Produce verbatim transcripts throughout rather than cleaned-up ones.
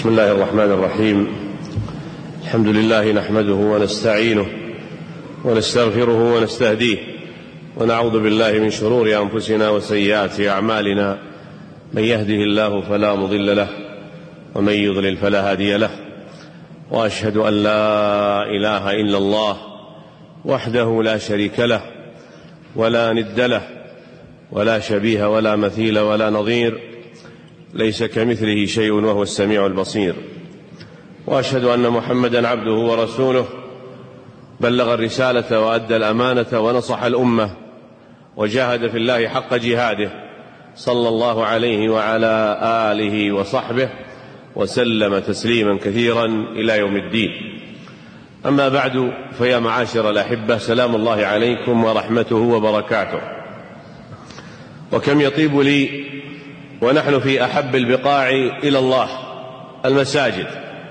بسم الله الرحمن الرحيم. الحمد لله نحمده ونستعينه ونستغفره ونستهديه، ونعوذ بالله من شرور أنفسنا وسيئات أعمالنا، من يهده الله فلا مضل له ومن يضلل فلا هادي له، وأشهد أن لا إله إلا الله وحده لا شريك له ولا ند له ولا شبيه ولا مثيل ولا نظير، ليس كمثله شيء وهو السميع البصير. وأشهد أن محمدا عبده ورسوله، بلغ الرسالة وأدى الأمانة ونصح الأمة وجاهد في الله حق جهاده، صلى الله عليه وعلى آله وصحبه وسلم تسليما كثيرا إلى يوم الدين. أما بعد، فيا معاشر الأحبة، سلام الله عليكم ورحمته وبركاته. وكم يطيب لي ونحن في أحب البقاع إلى الله المساجد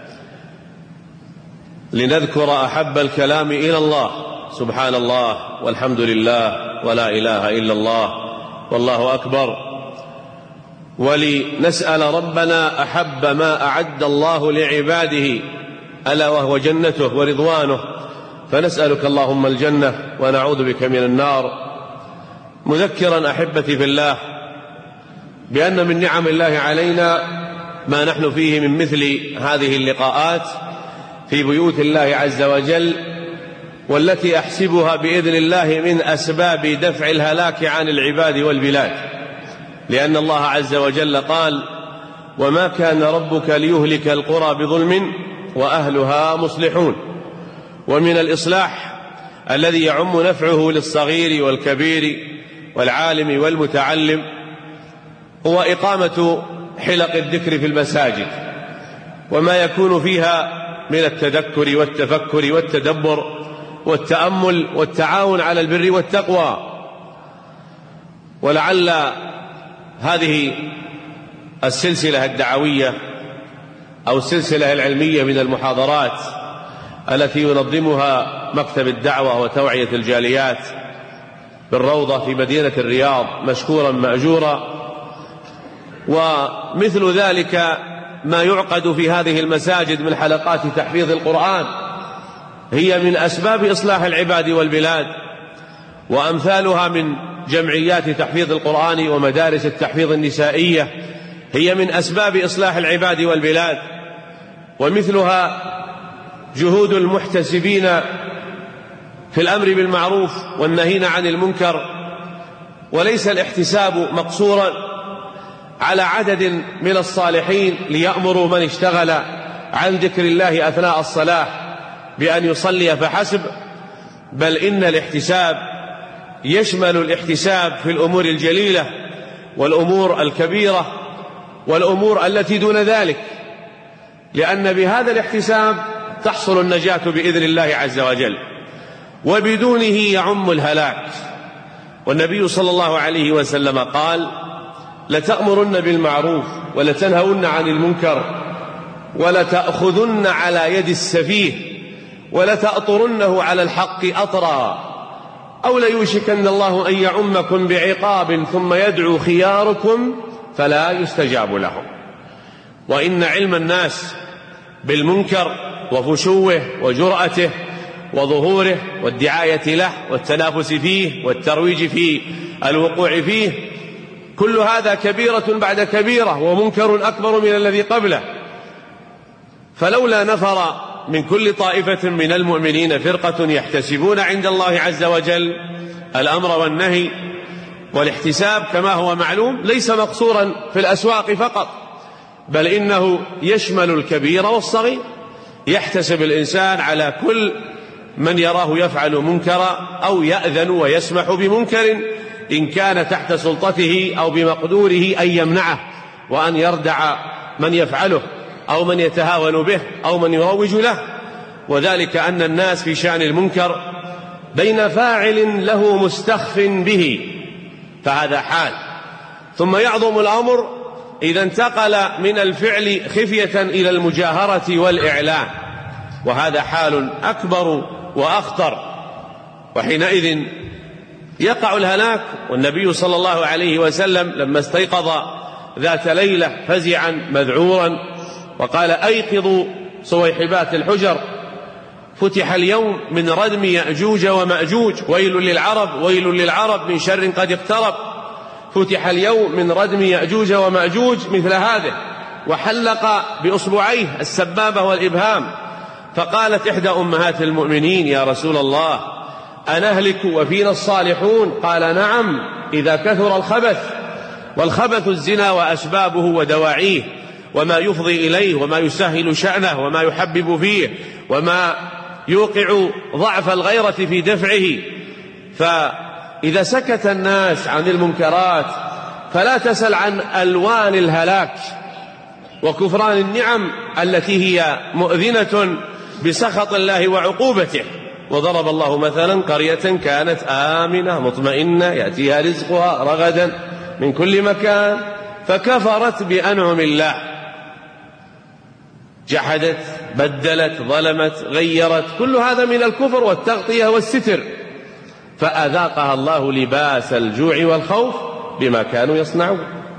لنذكر أحب الكلام إلى الله، سبحان الله والحمد لله ولا إله إلا الله والله أكبر، ولنسأل ربنا أحب ما أعد الله لعباده ألا وهو جنته ورضوانه، فنسألك اللهم الجنة ونعوذ بك من النار، مذكرا أحبتي في الله بأن من نعم الله علينا ما نحن فيه من مثل هذه اللقاءات في بيوت الله عز وجل، والتي أحسبها بإذن الله من أسباب دفع الهلاك عن العباد والبلاد، لأن الله عز وجل قال: وما كان ربك ليهلك القرى بظلم وأهلها مصلحون. ومن الإصلاح الذي يعم نفعه للصغير والكبير والعالم والمتعلم هو إقامة حلق الذكر في المساجد، وما يكون فيها من التذكر والتفكر والتدبر والتأمل والتعاون على البر والتقوى. ولعل هذه السلسلة الدعوية أو السلسلة العلمية من المحاضرات التي ينظمها مكتب الدعوة وتوعية الجاليات بالروضة في مدينة الرياض مشكورا مأجورا، ومثل ذلك ما يعقد في هذه المساجد من حلقات تحفيظ القرآن هي من أسباب إصلاح العباد والبلاد، وأمثالها من جمعيات تحفيظ القرآن ومدارس التحفيظ النسائية هي من أسباب إصلاح العباد والبلاد، ومثلها جهود المحتسبين في الأمر بالمعروف والنهي عن المنكر. وليس الاحتساب مقصورا على عدد من الصالحين ليأمروا من اشتغل عن ذكر الله أثناء الصلاة بأن يصلي فحسب، بل إن الاحتساب يشمل الاحتساب في الأمور الجليلة والأمور الكبيرة والأمور التي دون ذلك، لأن بهذا الاحتساب تحصل النجاة بإذن الله عز وجل، وبدونه يعم الهلاك. والنبي صلى الله عليه وسلم قال: لتأمرن بالمعروف ولتنهون عن المنكر ولتأخذن على يد السفيه ولتأطرنه على الحق أطرا، أو ليوشكن الله أن يعمكم بعقاب ثم يدعو خياركم فلا يستجاب لهم. وإن علم الناس بالمنكر وفشوه وجرأته وظهوره والدعاية له والتنافس فيه والترويج في الوقوع فيه، كل هذا كبيرة بعد كبيرة ومنكر أكبر من الذي قبله. فلولا نفر من كل طائفة من المؤمنين فرقة يحتسبون عند الله عز وجل الأمر والنهي، والاحتساب كما هو معلوم ليس مقصورا في الأسواق فقط، بل إنه يشمل الكبير والصغير. يحتسب الإنسان على كل من يراه يفعل منكرا أو يأذن ويسمح بمنكر إن كان تحت سلطته أو بمقدوره أن يمنعه وأن يردع من يفعله أو من يتهاون به أو من يروج له. وذلك أن الناس في شأن المنكر بين فاعل له مستخف به، فهذا حال، ثم يعظم الأمر إذا انتقل من الفعل خفية إلى المجاهرة والإعلان، وهذا حال أكبر وأخطر، وحينئذ يقع الهلاك. والنبي صلى الله عليه وسلم لما استيقظ ذات ليلة فزعا مذعورا وقال أيقظوا صويحبات الحجر، فتح اليوم من ردم يأجوج ومأجوج، ويل للعرب ويل للعرب من شر قد اقترب. فتح اليوم من ردم يأجوج ومأجوج مثل هذه، وحلق بأصبعيه السبابة والإبهام، فقالت إحدى أمهات المؤمنين: يا رسول الله أنهلك وفينا الصالحون؟ قال: نعم، إذا كثر الخبث، والخبث الزنا وأسبابه ودواعيه، وما يفضي إليه، وما يسهل شأنه، وما يحبب فيه، وما يوقع ضعف الغيرة في دفعه. فإذا سكت الناس عن المنكرات فلا تسل عن ألوان الهلاك وكفران النعم التي هي مؤذنة بسخط الله وعقوبته. وضرب الله مثلا قرية كانت آمنة مطمئنة يأتيها رزقها رغدا من كل مكان فكفرت بأنعم الله، جحدت، بدلت، ظلمت، غيرت، كل هذا من الكفر والتغطية والستر، فأذاقها الله لباس الجوع والخوف بما كانوا يصنعون.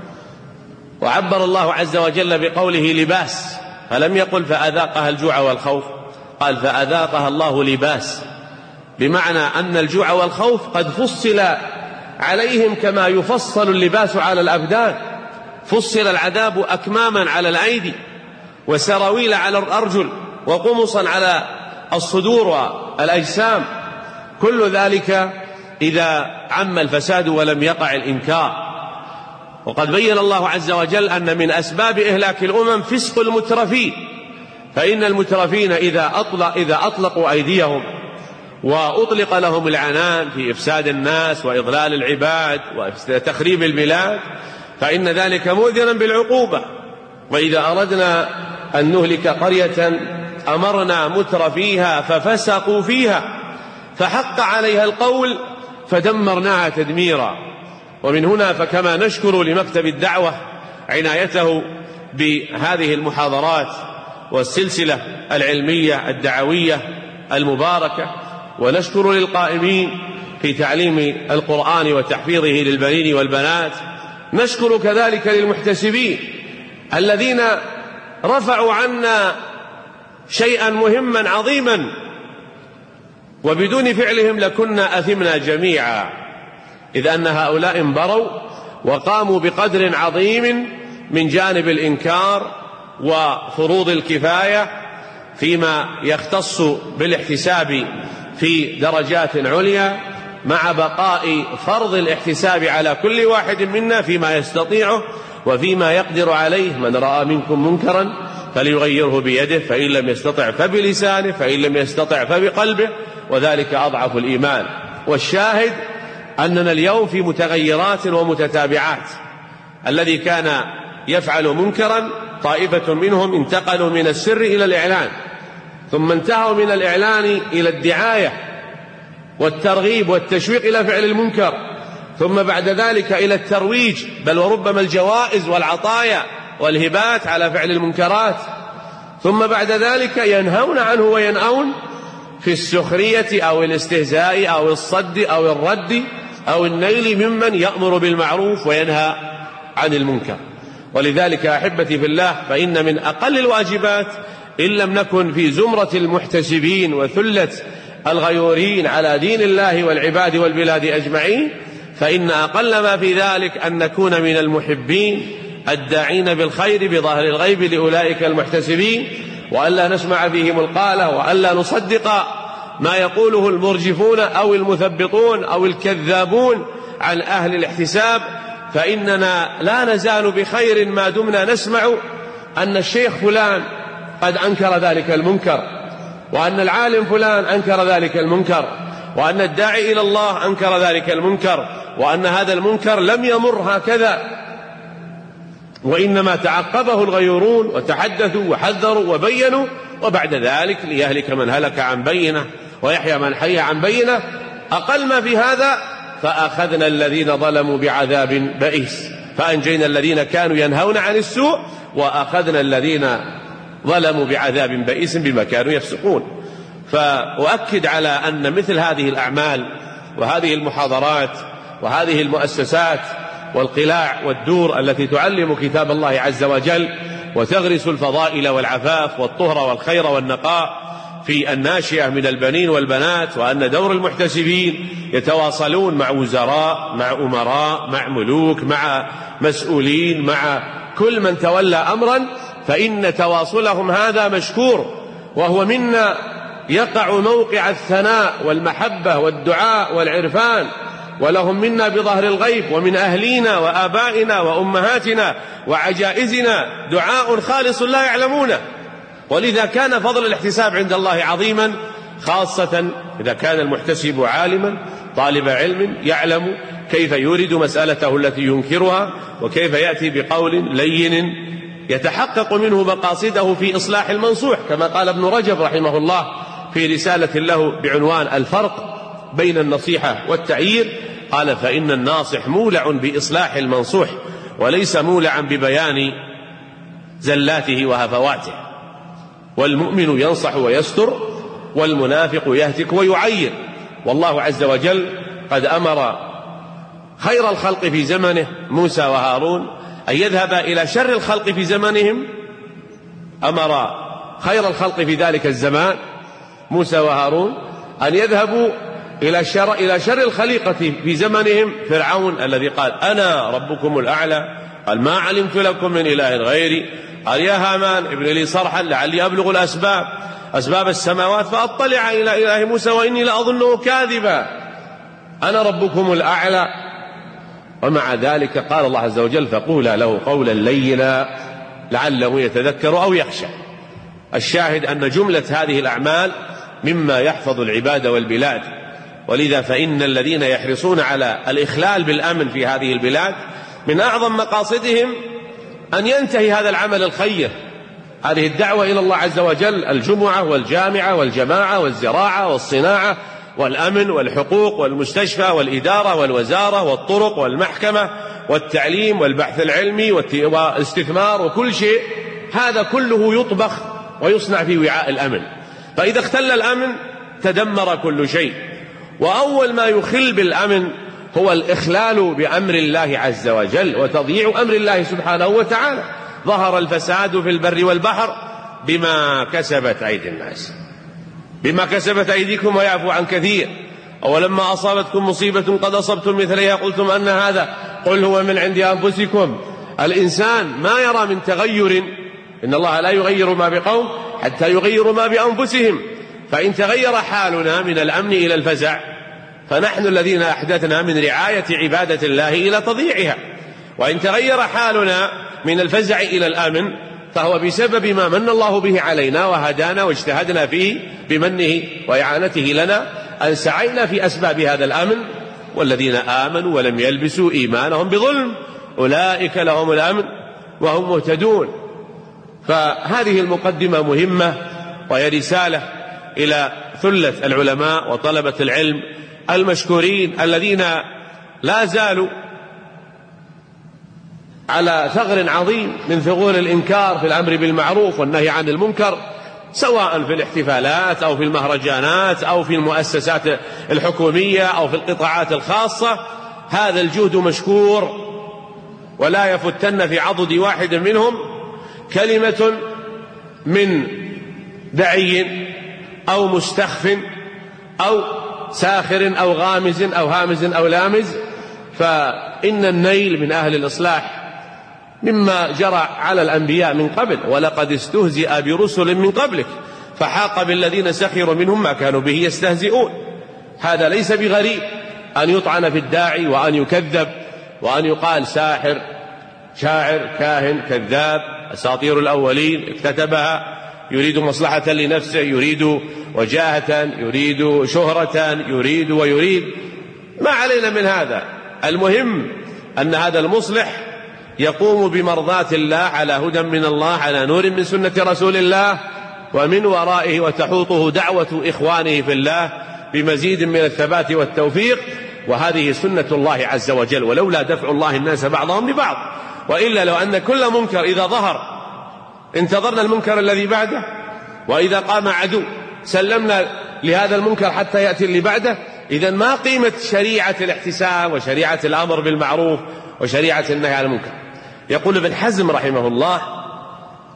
وعبر الله عز وجل بقوله لباس، فلم يقل فأذاقها الجوع والخوف، قال فأذاقها الله لباس، بمعنى أن الجوع والخوف قد فصل عليهم كما يفصل اللباس على الأبدان. فصل العذاب أكماما على الأيدي، وسراويل على الأرجل، وقمصا على الصدور والأجسام، كل ذلك إذا عم الفساد ولم يقع الإنكار. وقد بين الله عز وجل أن من أسباب إهلاك الأمم فسق المترفين، فإن المترفين إذا أطلق إذا أطلقوا أيديهم وأطلق لهم العنان في إفساد الناس وإضلال العباد وتخريب البلاد فإن ذلك مؤذنا بالعقوبة. وإذا أردنا أن نهلك قرية أمرنا مترفيها ففسقوا فيها فحق عليها القول فدمرناها تدميرا. ومن هنا فكما نشكر لمكتب الدعوة عنايته بهذه المحاضرات والسلسلة العلمية الدعوية المباركة، ونشكر للقائمين في تعليم القرآن وتحفيظه للبنين والبنات، نشكر كذلك للمحتسبين الذين رفعوا عنا شيئا مهما عظيما، وبدون فعلهم لكنا أثمنا جميعا، إذ أن هؤلاء انبروا وقاموا بقدر عظيم من جانب الإنكار وفروض الكفاية فيما يختص بالاحتساب في درجات عليا، مع بقاء فرض الاحتساب على كل واحد منا فيما يستطيعه وفيما يقدر عليه. من رأى منكم منكرا فليغيره بيده، فإن لم يستطع فبلسانه، فإن لم يستطع فبقلبه، وذلك أضعف الإيمان. والشاهد أننا اليوم في متغيرات ومتتابعات. الذي كان يفعل منكرا طائفة منهم انتقلوا من السر إلى الإعلان، ثم انتهوا من الإعلان إلى الدعاية والترغيب والتشويق إلى فعل المنكر، ثم بعد ذلك إلى الترويج، بل وربما الجوائز والعطايا والهبات على فعل المنكرات، ثم بعد ذلك ينهون عنه وينأون في السخرية أو الاستهزاء أو الصد أو الرد أو النيل ممن يأمر بالمعروف وينهى عن المنكر. ولذلك أحبتي في الله، فإن من أقل الواجبات إن لم نكن في زمرة المحتسبين وثلة الغيورين على دين الله والعباد والبلاد أجمعين، فإن أقل ما في ذلك أن نكون من المحبين الداعين بالخير بظاهر الغيب لأولئك المحتسبين، وألا نسمع فيهم القالة، وألا نصدق ما يقوله المرجفون أو المثبطون أو الكذابون عن أهل الاحتساب. فإننا لا نزال بخير ما دمنا نسمع أن الشيخ فلان قد أنكر ذلك المنكر، وأن العالم فلان أنكر ذلك المنكر، وأن الداعي إلى الله أنكر ذلك المنكر، وأن هذا المنكر لم يمر هكذا، وإنما تعقبه الغيورون وتحدثوا وحذروا وبينوا، وبعد ذلك ليهلك من هلك عن بينه ويحيى من حي عن بينه. أقل ما في هذا فأخذنا الذين ظلموا بعذاب بئيس، فأنجينا الذين كانوا ينهون عن السوء وأخذنا الذين ظلموا بعذاب بئيس بما كانوا يفسقون. فأؤكد على أن مثل هذه الأعمال وهذه المحاضرات وهذه المؤسسات والقلاع والدور التي تعلم كتاب الله عز وجل وتغرس الفضائل والعفاف والطهر والخير والنقاء في الناشئة من البنين والبنات، وأن دور المحتسبين يتواصلون مع وزراء، مع أمراء، مع ملوك، مع مسؤولين، مع كل من تولى أمرا، فإن تواصلهم هذا مشكور، وهو منا يقع موقع الثناء والمحبة والدعاء والعرفان، ولهم منا بظهر الغيب ومن أهلينا وآبائنا وأمهاتنا وعجائزنا دعاء خالص لا يعلمونه. ولذا كان فضل الاحتساب عند الله عظيما، خاصة إذا كان المحتسب عالما طالب علم يعلم كيف يورد مسألته التي ينكرها، وكيف يأتي بقول لين يتحقق منه مقاصده في إصلاح المنصوح، كما قال ابن رجب رحمه الله في رسالة له بعنوان الفرق بين النصيحة والتعيير، قال: فإن الناصح مولع بإصلاح المنصوح، وليس مولعا ببيان زلاته وهفواته. والمؤمن ينصح ويستر، والمنافق يهتك ويعير. والله عز وجل قد أمر خير الخلق في زمنه موسى وهارون أن يذهبا إلى شر الخلق في زمنهم، أمر خير الخلق في ذلك الزمان موسى وهارون أن يذهبوا إلى شر, إلى شر الخليقة في زمنهم فرعون الذي قال: أنا ربكم الأعلى، قال: ما علمت لكم من إله غيري، قال: يا هامان ابن لي صرحا لعلي أبلغ الأسباب أسباب السماوات فأطلع إلى إله موسى وإني لأظنه كاذبا، أنا ربكم الأعلى. ومع ذلك قال الله عز وجل: فقولا له قولا لينا لعله يتذكر أو يخشى. الشاهد أن جملة هذه الأعمال مما يحفظ العباد والبلاد، ولذا فإن الذين يحرصون على الإخلال بالأمن في هذه البلاد من أعظم مقاصدهم أن ينتهي هذا العمل الخير، هذه الدعوة إلى الله عز وجل، الجمعة والجامعة والجماعة والزراعة والصناعة والأمن والحقوق والمستشفى والإدارة والوزارة والطرق والمحكمة والتعليم والبحث العلمي والاستثمار وكل شيء، هذا كله يطبخ ويصنع في وعاء الأمن. فإذا اختل الأمن تدمر كل شيء. وأول ما يخل بالأمن هو الإخلال بأمر الله عز وجل وتضييع أمر الله سبحانه وتعالى. ظهر الفساد في البر والبحر بما كسبت أيدي الناس، بما كسبت أيديكم ويعفو عن كثير. أولما أصابتكم مصيبة قد أصبتم مثلها قلتم أن هذا، قل هو من عند أنفسكم. الإنسان ما يرى من تغير، إن الله لا يغير ما بقوم حتى يغيروا ما بأنفسهم. فإن تغير حالنا من الأمن إلى الفزع فنحن الذين أحدثنا من رعاية عبادة الله إلى تضييعها، وإن تغير حالنا من الفزع إلى الأمن فهو بسبب ما من الله به علينا وهدانا واجتهدنا فيه بمنه وإعانته لنا، أن سعينا في أسباب هذا الأمن. والذين آمنوا ولم يلبسوا إيمانهم بظلم أولئك لهم الأمن وهم مهتدون. فهذه المقدمة مهمة، وهي رسالة إلى ثلة العلماء وطلبة العلم المشكورين الذين لا زالوا على ثغر عظيم من ثغور الإنكار في الأمر بالمعروف والنهي عن المنكر، سواء في الاحتفالات أو في المهرجانات أو في المؤسسات الحكومية أو في القطاعات الخاصة. هذا الجهد مشكور، ولا يفتن في عضد واحد منهم كلمة من دعي أو مستخف أو ساخر أو غامز أو هامز أو لامز. فإن النيل من أهل الإصلاح مما جرى على الأنبياء من قبل، ولقد استهزئ برسل من قبلك فحاق بالذين سخروا منهم ما كانوا به يستهزئون. هذا ليس بغريب أن يطعن في الداعي وأن يكذب وأن يقال ساحر، شاعر، كاهن، كذاب، أساطير الأولين اكتتبها، يريد مصلحة لنفسه، يريد وجاهة، يريد شهرة، يريد ويريد. ما علينا من هذا. المهم أن هذا المصلح يقوم بمرضاة الله على هدى من الله على نور من سنة رسول الله، ومن ورائه وتحوطه دعوة إخوانه في الله بمزيد من الثبات والتوفيق. وهذه سنة الله عز وجل، ولولا دفع الله الناس بعضهم ببعض، وإلا لو أن كل منكر إذا ظهر انتظرنا المنكر الذي بعده، وإذا قام عدو سلمنا لهذا المنكر حتى يأتي اللي بعده، إذن ما قيمة شريعة الاحتساب وشريعة الأمر بالمعروف وشريعة النهي عن المنكر. يقول ابن حزم رحمه الله: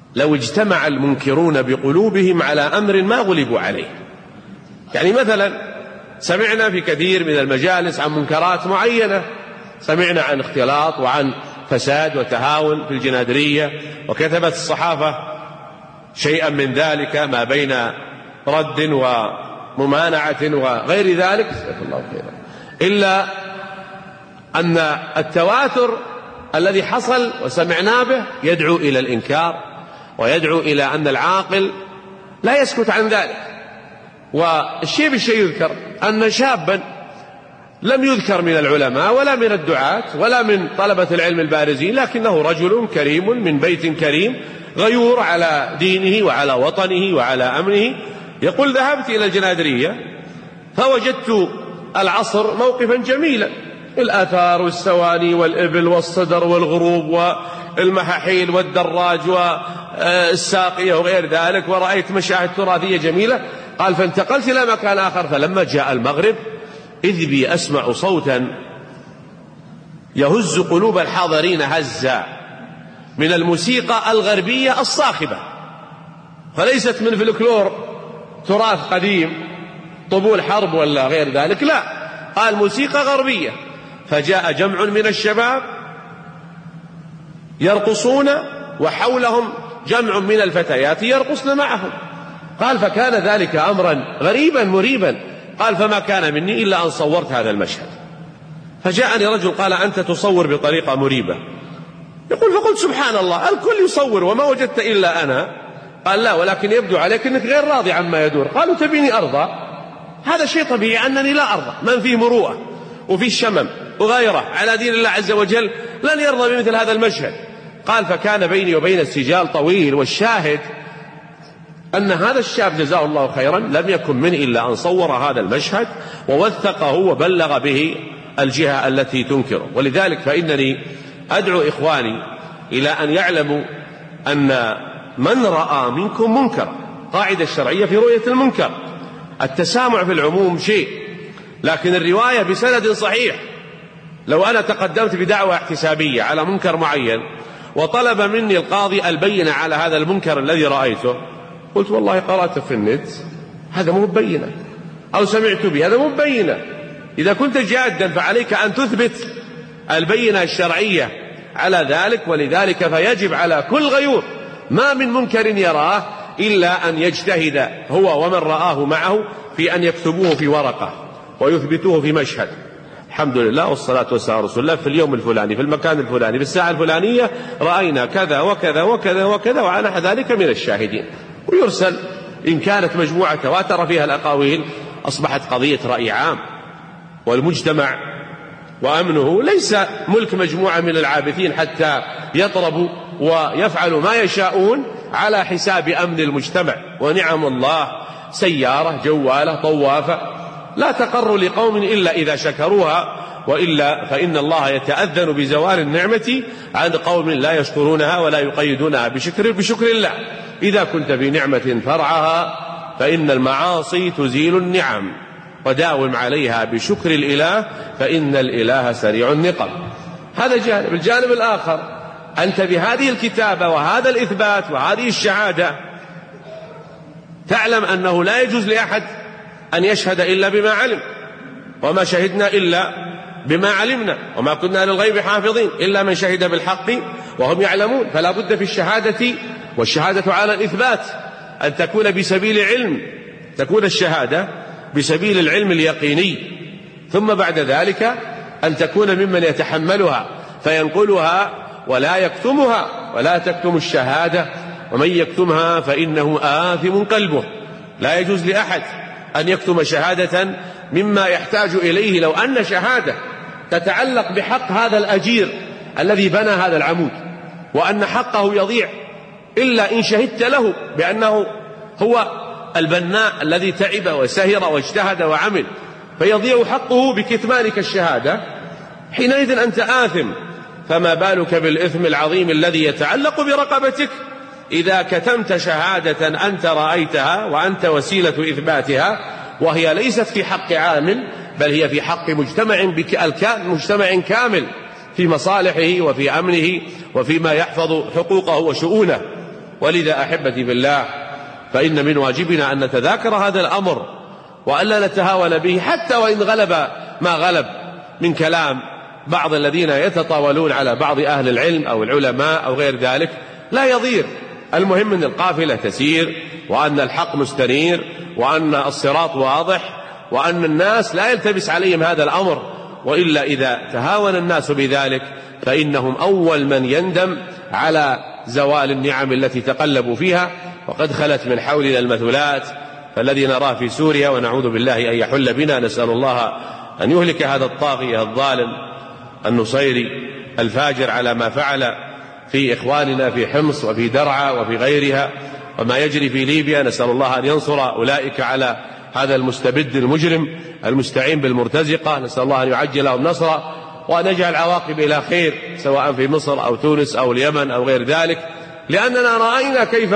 لو اجتمع المنكرون بقلوبهم على أمر ما غلبوا عليه. يعني مثلا سمعنا في كثير من المجالس عن منكرات معينة، سمعنا عن اختلاط وعن فساد وتهاون في الجنادرية، وكتبت الصحافة شيئا من ذلك ما بين رد وممانعة وغير ذلك، جزاك الله خيرا، إلا أن التواتر الذي حصل وسمعنا به يدعو إلى الإنكار، ويدعو إلى أن العاقل لا يسكت عن ذلك. والشيء بالشيء يذكر أن شابا لم يذكر من العلماء ولا من الدعاة ولا من طلبة العلم البارزين، لكنه رجل كريم من بيت كريم غيور على دينه وعلى وطنه وعلى أمنه، يقول: ذهبت إلى الجنادرية فوجدت العصر موقفا جميلا، الآثار والسواني والإبل والصدر والغروب والمحاحيل والدراج والساقية وغير ذلك، ورأيت مشاهد تراثية جميلة. قال: فانتقلت إلى مكان آخر، فلما جاء المغرب إذ بي أسمع صوتا يهز قلوب الحاضرين هزا من الموسيقى الغربية الصاخبة، فليست من فلكلور تراث قديم طبول حرب ولا غير ذلك، لا، قال موسيقى غربية. فجاء جمع من الشباب يرقصون وحولهم جمع من الفتيات يرقصن معهم. قال: فكان ذلك أمرا غريبا مريبا. قال: فما كان مني إلا أن صورت هذا المشهد. فجاءني رجل قال: أنت تصور بطريقة مريبة. يقول: فقلت: سبحان الله، الكل يصور وما وجدت إلا أنا. قال: لا، ولكن يبدو عليك أنك غير راضي عما يدور. قالوا: تبيني أرضى؟ هذا شيء طبيعي أنني لا أرضى، من فيه مروءة وفيه شمم وغيره على دين الله عز وجل لن يرضى بمثل هذا المشهد. قال: فكان بيني وبين السجال طويل، والشاهد أن هذا الشاب جزاه الله خيرا لم يكن من إلا أن صور هذا المشهد ووثقه وبلغ به الجهة التي تنكره. ولذلك فإنني أدعو إخواني إلى أن يعلموا أن من رأى منكم منكر، قاعدة الشرعية في رؤية المنكر، التسامع في العموم شيء، لكن الرواية بسند صحيح. لو أنا تقدمت بدعوة احتسابية على منكر معين وطلب مني القاضي البينة على هذا المنكر الذي رأيته، قلت: والله قرأت في النت، هذا مو بينة، أو سمعت به، هذا مو بينة. إذا كنت جادا فعليك أن تثبت البينة الشرعية على ذلك. ولذلك فيجب على كل غيور ما من منكر يراه إلا أن يجتهد هو ومن رآه معه في أن يكتبوه في ورقة ويثبتوه في مشهد. الحمد لله والصلاة والسلام على رسول الله، في اليوم الفلاني في المكان الفلاني في الساعة الفلانية رأينا كذا وكذا وكذا وكذا وعلى ذلك من الشاهدين، ويرسل. إن كانت مجموعة تواتر فيها الأقاويل أصبحت قضية رأي عام، والمجتمع وأمنه ليس ملك مجموعة من العابثين حتى يطربوا ويفعلوا ما يشاءون على حساب أمن المجتمع. ونعم الله سيارة جوالة طوافة لا تقر لقوم إلا إذا شكروها، وإلا فإن الله يتأذن بزوال النعمة عن قوم لا يشكرونها ولا يقيدونها بشكر بشكر الله. إذا كنت بنعمة فرعها فإن المعاصي تزيل النعم، وداوم عليها بشكر الإله فإن الإله سريع النقم. هذا جانب. الجانب الآخر، أنت بهذه الكتابة وهذا الإثبات وهذه الشهادة تعلم أنه لا يجوز لأحد أن يشهد إلا بما علم، وما شهدنا إلا بما علمنا، وما كنا للغيب حافظين إلا من شهد بالحق وهم يعلمون. فلا بد في الشهادة، والشهادة على الإثبات، أن تكون بسبيل علم، تكون الشهادة بسبيل العلم اليقيني، ثم بعد ذلك أن تكون ممن يتحملها فينقلها ولا يكتمها. ولا تكتم الشهادة، ومن يكتمها فإنه آثم قلبه. لا يجوز لأحد أن يكتم شهادة مما يحتاج إليه. لو أن شهادة تتعلق بحق هذا الأجير الذي بنى هذا العمود، وأن حقه يضيع إلا إن شهدت له بأنه هو البناء الذي تعب وسهر واجتهد وعمل، فيضيع حقه بكتمانك الشهادة، حينئذ أنت آثم. فما بالك بالإثم العظيم الذي يتعلق برقبتك إذا كتمت شهادة أنت رأيتها وأنت وسيلة إثباتها، وهي ليست في حق عامل، بل هي في حق مجتمع مجتمع كامل في مصالحه وفي أمنه وفيما يحفظ حقوقه وشؤونه. ولذا أحبتي بالله، فإن من واجبنا أن نتذاكر هذا الأمر وألا نتهاون به، حتى وإن غلب ما غلب من كلام بعض الذين يتطاولون على بعض أهل العلم أو العلماء أو غير ذلك، لا يضير. المهم أن القافلة تسير، وأن الحق مستنير، وأن الصراط واضح، وأن الناس لا يلتبس عليهم هذا الأمر. وإلا إذا تهاون الناس بذلك فإنهم أول من يندم على زوال النعم التي تقلبوا فيها. وقد خلت من حولنا المثلات، فالذي نراه في سوريا ونعوذ بالله أن يحل بنا، نسأل الله أن يهلك هذا الطاغية الظالم النصيري الفاجر على ما فعل في إخواننا في حمص وفي درعا وفي غيرها، وما يجري في ليبيا. نسأل الله أن ينصر أولئك على هذا المستبد المجرم المستعين بالمرتزقة، نسأل الله أن يعجل لهم نصرا وأن يجعل العواقب إلى خير، سواء في مصر أو تونس أو اليمن أو غير ذلك، لأننا رأينا كيف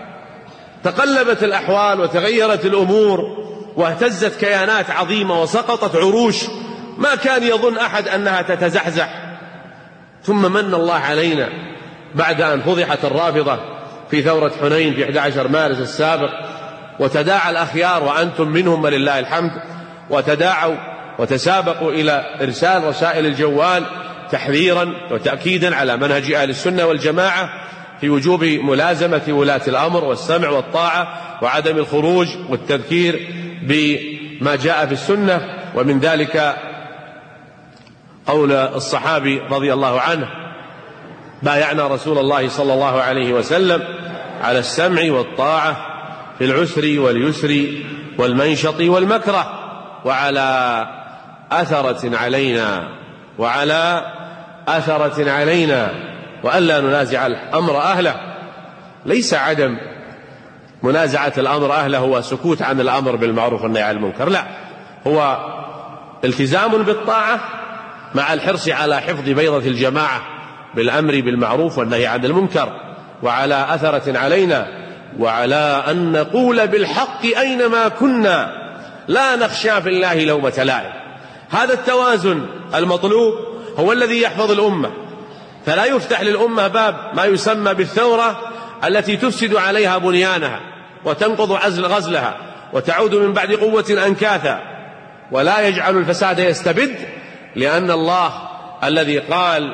تقلبت الأحوال وتغيرت الأمور واهتزت كيانات عظيمة وسقطت عروش ما كان يظن أحد أنها تتزحزح. ثم من الله علينا بعد أن فضحت الرافضة في ثورة حنين في أحد عشر مارس السابق، وتداعى الأخيار وأنتم منهم ولله الحمد، وتداعوا وتسابقوا إلى إرسال رسائل الجوال تحذيرا وتأكيدا على منهج أهل السنة والجماعة في وجوب ملازمة ولاة الأمر والسمع والطاعة وعدم الخروج والتذكير بما جاء في السنة. ومن ذلك قول الصحابي رضي الله عنه: بايعنا رسول الله صلى الله عليه وسلم على السمع والطاعة في العسر واليسر والمنشط والمكره، وعلى أثرة علينا وعلى أثرة علينا وألا ننازع الأمر أهله. ليس عدم منازعة الأمر أهله هو سكوت عن الأمر بالمعروف والنهي عن المنكر، لا، هو التزام بالطاعة مع الحرص على حفظ بيضة الجماعة بالأمر بالمعروف والنهي عن المنكر، وعلى أثرة علينا وعلى أن نقول بالحق أينما كنا لا نخشى في الله لومة لائم. هذا التوازن المطلوب هو الذي يحفظ الأمة، فلا يفتح للأمة باب ما يسمى بالثورة التي تفسد عليها بنيانها وتنقض عزل غزلها وتعود من بعد قوة أنكاثا، ولا يجعل الفساد يستبد، لأن الله الذي قال: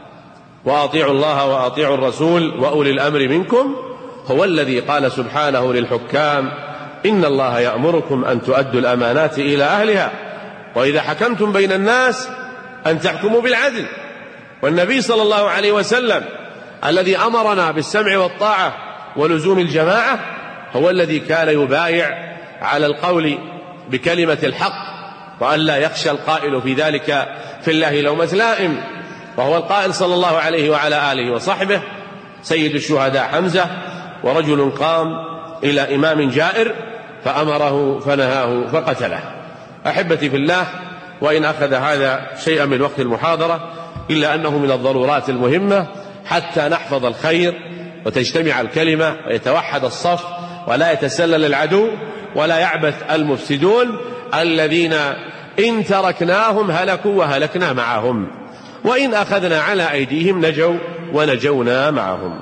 وأطيعوا الله وأطيعوا الرسول وأولي الأمر منكم، هو الذي قال سبحانه للحكام: إن الله يأمركم أن تؤدوا الأمانات إلى أهلها وإذا حكمتم بين الناس أن تحكموا بالعدل. والنبي صلى الله عليه وسلم الذي أمرنا بالسمع والطاعة ولزوم الجماعة هو الذي كان يبايع على القول بكلمة الحق، وأن لا يخشى القائل في ذلك في الله لومة لائم، وهو القائل صلى الله عليه وعلى آله وصحبه: سيد الشهداء حمزة، ورجل قام إلى إمام جائر فأمره فنهاه فقتله. أحبتي في الله، وإن أخذ هذا شيئا من وقت المحاضرة إلا أنه من الضرورات المهمة حتى نحفظ الخير وتجتمع الكلمة ويتوحد الصف ولا يتسلل العدو ولا يعبث المفسدون الذين إن تركناهم هلكوا وهلكنا معهم، وإن أخذنا على أيديهم نجوا ونجونا معهم.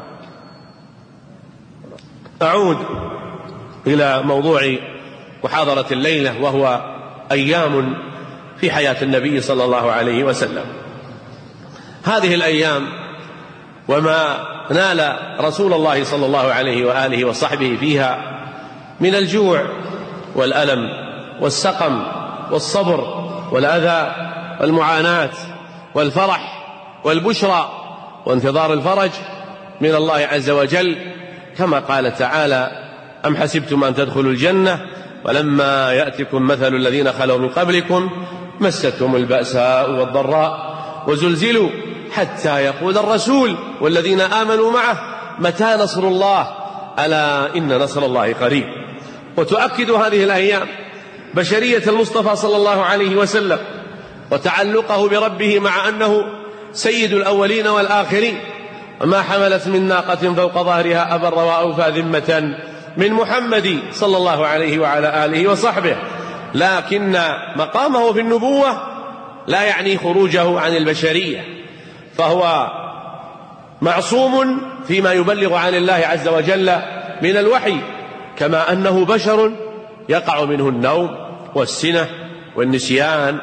أعود إلى موضوع محاضرة الليلة، وهو أيام في حياة النبي صلى الله عليه وسلم. هذه الأيام وما نال رسول الله صلى الله عليه وآله وصحبه فيها من الجوع والألم والسقم والصبر والأذى والمعاناة والفرح والبشرى وانتظار الفرج من الله عز وجل، كما قال تعالى: أم حسبتم أن تدخلوا الجنة ولما يأتكم مثل الذين خلوا من قبلكم مستهم البأساء والضراء وزلزلوا حتى يقول الرسول والذين آمنوا معه متى نصر الله ألا إن نصر الله قريب. وتؤكد هذه الأيام بشرية المصطفى صلى الله عليه وسلم وتعلقه بربه، مع أنه سيد الأولين والآخرين، وما حملت من ناقة فوق ظهرها أبر وأوفى ذمة من محمد صلى الله عليه وعلى آله وصحبه، لكن مقامه في النبوة لا يعني خروجه عن البشرية، فهو معصوم فيما يبلغ عن الله عز وجل من الوحي، كما أنه بشر يقع منه النوم والسنة والنسيان.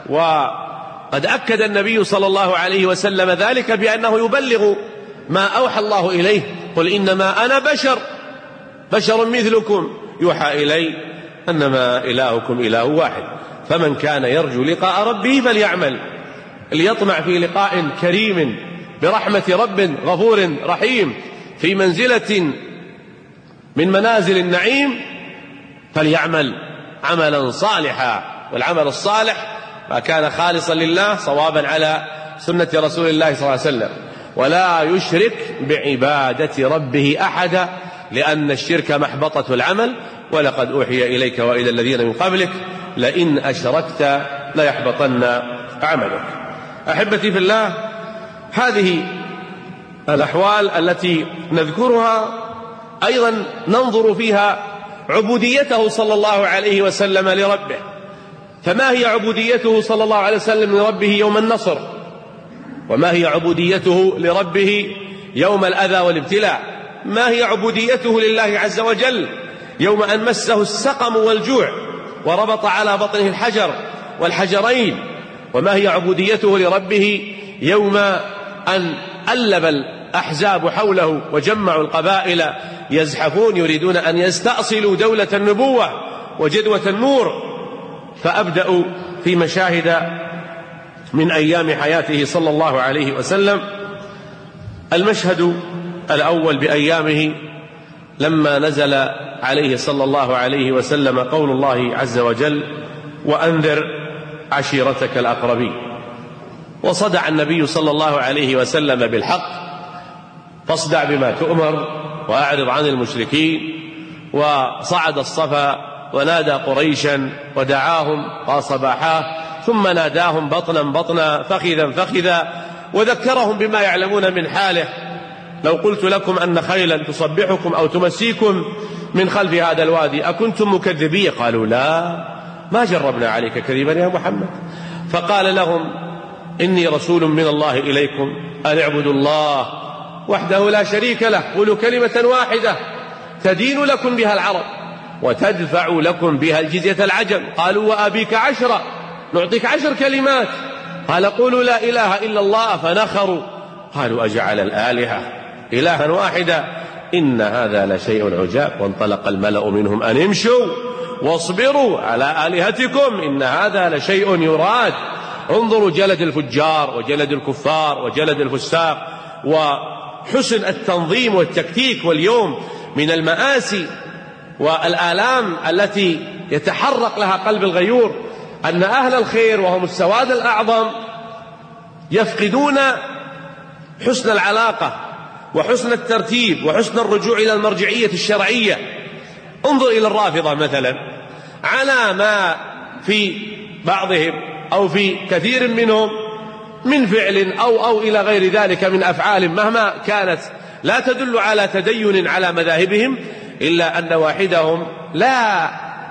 وقد أكد النبي صلى الله عليه وسلم ذلك بأنه يبلغ ما أوحى الله إليه: قل إنما أنا بشر بشر مثلكم يوحى إلي أنما إلهكم إله واحد. فمن كان يرجو لقاء ربه فليعمل ليطمع في لقاء كريم برحمة رب غفور رحيم في منزلة من منازل النعيم، فليعمل عملا صالحا. والعمل الصالح ما كان خالصا لله صوابا على سنة رسول الله صلى الله عليه وسلم، ولا يشرك بعبادة ربه أحدا، لأن الشرك محبطة العمل. ولقد أوحي إليك وإلى الذين من قبلك لئن أشركت ليحبطن عملك. أحبتي في الله، هذه الأحوال التي نذكرها أيضا ننظر فيها عبوديته صلى الله عليه وسلم لربه. فما هي عبوديته صلى الله عليه وسلم لربه يوم النصر؟ وما هي عبوديته لربه يوم الأذى والابتلاء؟ ما هي عبوديته لله عز وجل يوم أن مسه السقم والجوع وربط على بطنه الحجر والحجرين؟ وما هي عبوديته لربه يوم أن ألب الأحزاب حوله وجمعوا القبائل يزحفون يريدون أن يستأصلوا دولة النبوة وجدوة النور؟ فأبدأ في مشاهد من أيام حياته صلى الله عليه وسلم. المشهد الأول بأيامه لما نزل عليه صلى الله عليه وسلم قول الله عز وجل: وأنذر عشيرتك الأقربين. وصدع النبي صلى الله عليه وسلم بالحق: فاصدع بما تؤمر وأعرض عن المشركين. وصعد الصفا ونادى قريشا ودعاهم وصباحاه، ثم ناداهم بطنا بطنا فخذا فخذا، وذكرهم بما يعلمون من حاله: لو قلت لكم أن خيلا تصبحكم أو تمسيكم من خلف هذا الوادي أكنتم مكذبين؟ قالوا: لا، ما جربنا عليك كذبا يا محمد. فقال لهم: إني رسول من الله إليكم أن اعبدوا الله وحده لا شريك له، قولوا كلمة واحدة تدين لكم بها العرب وتدفع لكم بها الجزية العجم. قالوا: وأبيك عشرة، نعطيك عشر كلمات. قال: قولوا لا إله إلا الله. فنخروا قالوا: أجعل الآلهة إلها واحدا إن هذا لشيء عجاب. وانطلق الملأ منهم أن امشوا واصبروا على آلهتكم إن هذا لشيء يراد. انظروا جلد الفجار وجلد الكفار وجلد الفساق وحسن التنظيم والتكتيك. واليوم من المآسي والآلام التي يتحرق لها قلب الغيور أن أهل الخير وهم السواد الأعظم يفقدون حسن العلاقة وحسن الترتيب وحسن الرجوع إلى المرجعية الشرعية. انظر إلى الرافضة مثلا، على ما في بعضهم أو في كثير منهم من فعل أو أو إلى غير ذلك من أفعال مهما كانت لا تدل على تدين على مذاهبهم، إلا أن واحدهم لا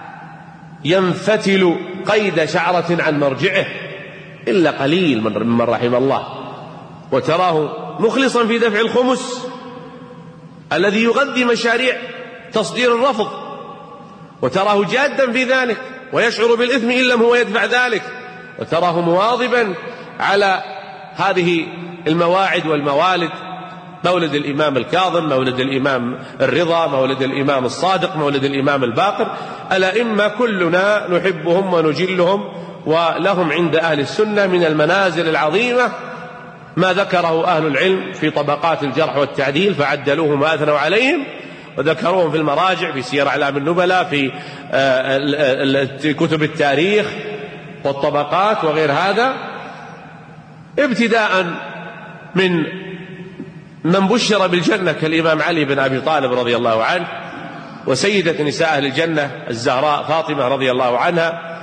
ينفتل قيد شعرة عن مرجعه إلا قليل من رحم الله، وتراه مخلصا في دفع الخمس الذي يغذي مشاريع تصدير الرفض، وتراه جادا في ذلك ويشعر بالإثم إن لم هو يدفع ذلك، وتراه مواظبا على هذه المواعد والموالد: مولد الإمام الكاظم، مولد الإمام الرضا، مولد الإمام الصادق، مولد الإمام الباقر. الأئمة كلنا نحبهم ونجلهم، ولهم عند أهل السنة من المنازل العظيمة ما ذكره أهل العلم في طبقات الجرح والتعديل فعدلوهم وأثنوا عليهم، وذكروهم في المراجع في سير أعلام النبلاء في كتب التاريخ والطبقات وغير هذا، ابتداء من من بشر بالجنة كالإمام علي بن أبي طالب رضي الله عنه، وسيدة نساء أهل الجنة الزهراء فاطمة رضي الله عنها،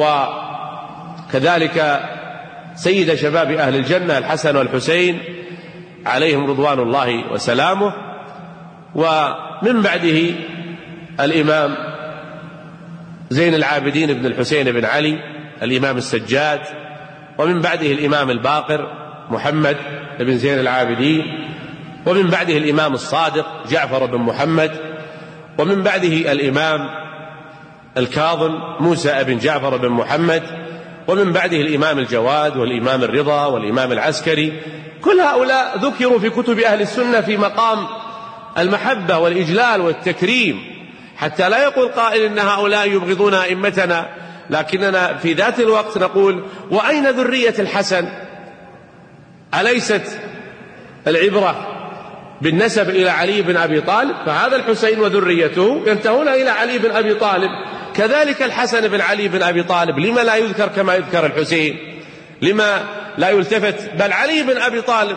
وكذلك سيد شباب أهل الجنة الحسن والحسين عليهم رضوان الله وسلامه، ومن بعده الإمام زين العابدين بن الحسين بن علي الإمام السجاد، ومن بعده الإمام الباقر محمد بن زين العابدين، ومن بعده الإمام الصادق جعفر بن محمد، ومن بعده الإمام الكاظم موسى بن جعفر بن محمد، ومن بعده الإمام الجواد والإمام الرضا والإمام العسكري. كل هؤلاء ذكروا في كتب أهل السنة في مقام المحبة والإجلال والتكريم، حتى لا يقول قائل إن هؤلاء يبغضون أئمتنا، لكننا في ذات الوقت نقول: وأين ذرية الحسن؟ أليست العبرة بالنسب إلى علي بن أبي طالب؟ فهذا الحسين وذريته ينتهون إلى علي بن أبي طالب، كذلك الحسن بن علي بن أبي طالب. لما لا يذكر كما يذكر الحسين؟ لما لا يلتفت؟ بل علي بن أبي طالب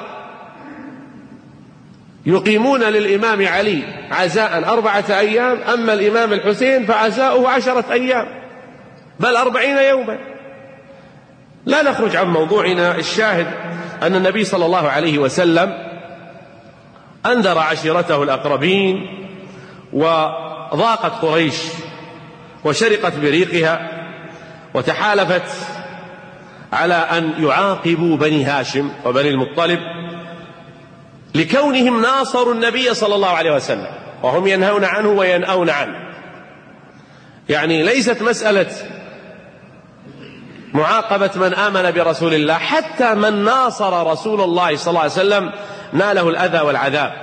يقيمون للإمام علي عزاء أربعة أيام، أما الإمام الحسين فعزاؤه عشرة أيام، بل أربعين يوما. لا نخرج عن موضوعنا. الشاهد أن النبي صلى الله عليه وسلم أنذر عشيرته الأقربين، وضاقت قريش وشرقت بريقها، وتحالفت على أن يعاقبوا بني هاشم وبني المطلب لكونهم ناصروا النبي صلى الله عليه وسلم، وهم ينهون عنه وينأون عنه. يعني ليست مسألة معاقبة من آمن برسول الله، حتى من ناصر رسول الله صلى الله عليه وسلم ناله الأذى والعذاب،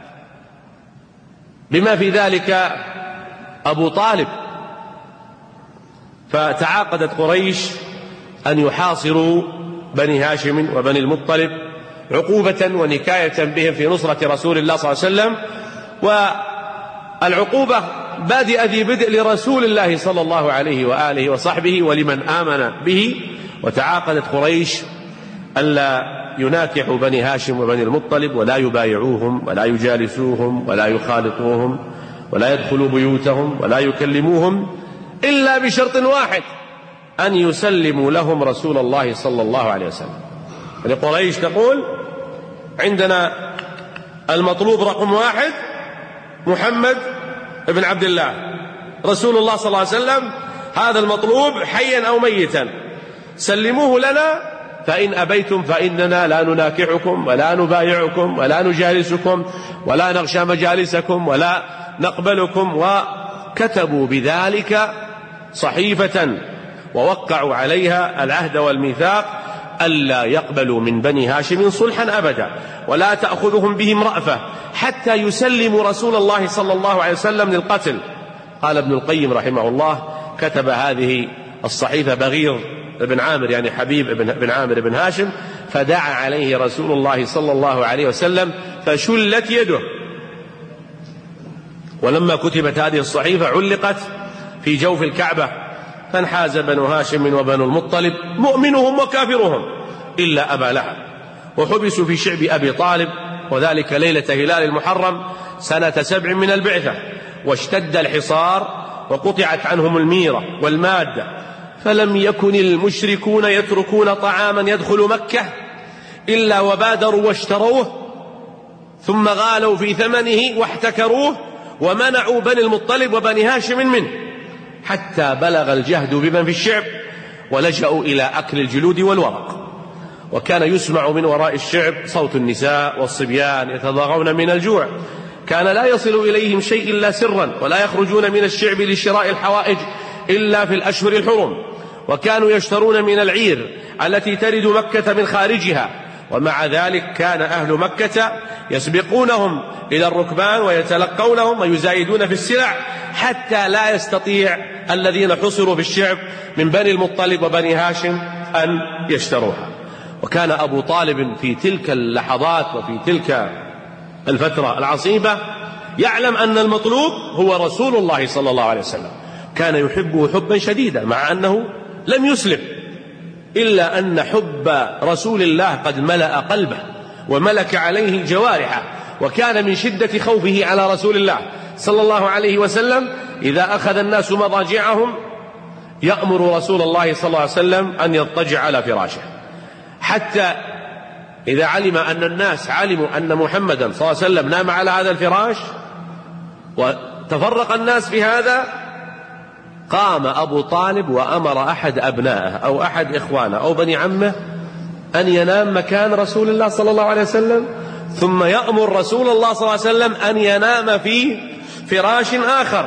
بما في ذلك أبو طالب. فتعاقدت قريش أن يحاصروا بني هاشم وبني المطلب عقوبة ونكاية بهم في نصرة رسول الله صلى الله عليه وسلم. والعقوبة بادئ ذي بدء لرسول الله صلى الله عليه وآله وصحبه ولمن آمن به. وتعاقدت قريش ألا يناكحوا بني هاشم وبني المطلب، ولا يبايعوهم ولا يجالسوهم ولا يخالطوهم ولا يدخلوا بيوتهم ولا يكلموهم، إلا بشرط واحد: أن يسلموا لهم رسول الله صلى الله عليه وسلم. يعني قريش تقول: عندنا المطلوب رقم واحد محمد بن عبد الله رسول الله صلى الله عليه وسلم، هذا المطلوب حيا أو ميتا، سلموه لنا، فإن أبيتم فإننا لا نناكحكم ولا نبايعكم ولا نجالسكم ولا نغشى مجالسكم ولا نقبلكم. وكتبوا بذلك صحيفة ووقعوا عليها العهد والميثاق ألا يقبلوا من بني هاشم صلحا أبدا، ولا تأخذهم بهم رأفة حتى يسلموا رسول الله صلى الله عليه وسلم للقتل. قال ابن القيم رحمه الله: كتب هذه الصحيفة بغير بن عامر، يعني حبيب بن عامر بن هاشم، فدعا عليه رسول الله صلى الله عليه وسلم فشلت يده. ولما كتبت هذه الصحيفة علقت في جوف الكعبة، فانحاز بنو هاشم وبنو المطلب مؤمنهم وكافرهم إلا أبا لهب، وحبسوا في شعب أبي طالب، وذلك ليلة هلال المحرم سنة سبع من البعثة. واشتد الحصار وقطعت عنهم الميرة والمادة، فلم يكن المشركون يتركون طعاما يدخل مكة إلا وبادروا واشتروه، ثم غالوا في ثمنه واحتكروه، ومنعوا بني المطلب وبني هاشم منه، حتى بلغ الجهد بمن في الشعب ولجأوا إلى أكل الجلود والورق. وكان يسمع من وراء الشعب صوت النساء والصبيان يتضاغون من الجوع، كان لا يصل إليهم شيء إلا سرا، ولا يخرجون من الشعب لشراء الحوائج إلا في الأشهر الحرم. وكانوا يشترون من العير التي ترد مكة من خارجها، ومع ذلك كان أهل مكة يسبقونهم إلى الركبان ويتلقونهم ويزايدون في السلع، حتى لا يستطيع الذين حصروا في الشعب من بني المطلب وبني هاشم أن يشتروها. وكان أبو طالب في تلك اللحظات وفي تلك الفترة العصيبة يعلم أن المطلوب هو رسول الله صلى الله عليه وسلم، كان يحبه حبا شديدا مع أنه لم يسلم، إلا أن حب رسول الله قد ملأ قلبه وملك عليه جوارحه. وكان من شدة خوفه على رسول الله صلى الله عليه وسلم إذا أخذ الناس مضاجعهم يأمر رسول الله صلى الله عليه وسلم أن يضطجع على فراشه، حتى إذا علم أن الناس علموا أن محمدا صلى الله عليه وسلم نام على هذا الفراش وتفرق الناس في هذا، قام أبو طالب وأمر أحد أبنائه أو أحد إخوانه أو بني عمه أن ينام مكان رسول الله صلى الله عليه وسلم، ثم يأمر رسول الله صلى الله عليه وسلم أن ينام في فراش آخر،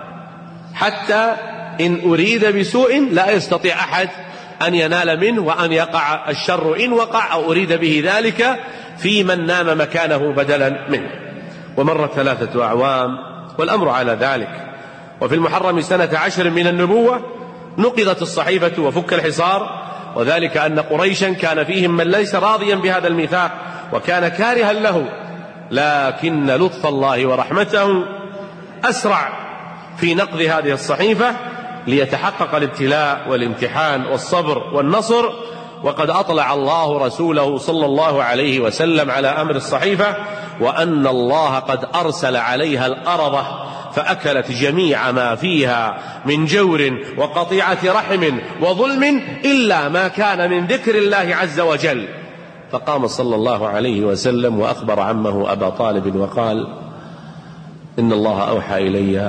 حتى إن أريد بسوء لا يستطيع أحد أن ينال منه وأن يقع الشر إن وقع أو أريد به ذلك في من نام مكانه بدلا منه. ومرت ثلاثة أعوام والأمر على ذلك. وفي المحرم سنة عشر من النبوة نقضت الصحيفة وفك الحصار، وذلك أن قريشا كان فيهم من ليس راضيا بهذا الميثاق وكان كارها له، لكن لطف الله ورحمته أسرع في نقض هذه الصحيفة ليتحقق الابتلاء والامتحان والصبر والنصر. وقد أطلع الله رسوله صلى الله عليه وسلم على أمر الصحيفة، وأن الله قد أرسل عليها الأرض فأكلت جميع ما فيها من جور وقطيعة رحم وظلم إلا ما كان من ذكر الله عز وجل. فقام صلى الله عليه وسلم وأخبر عمه أبا طالب وقال: إن الله أوحى إلي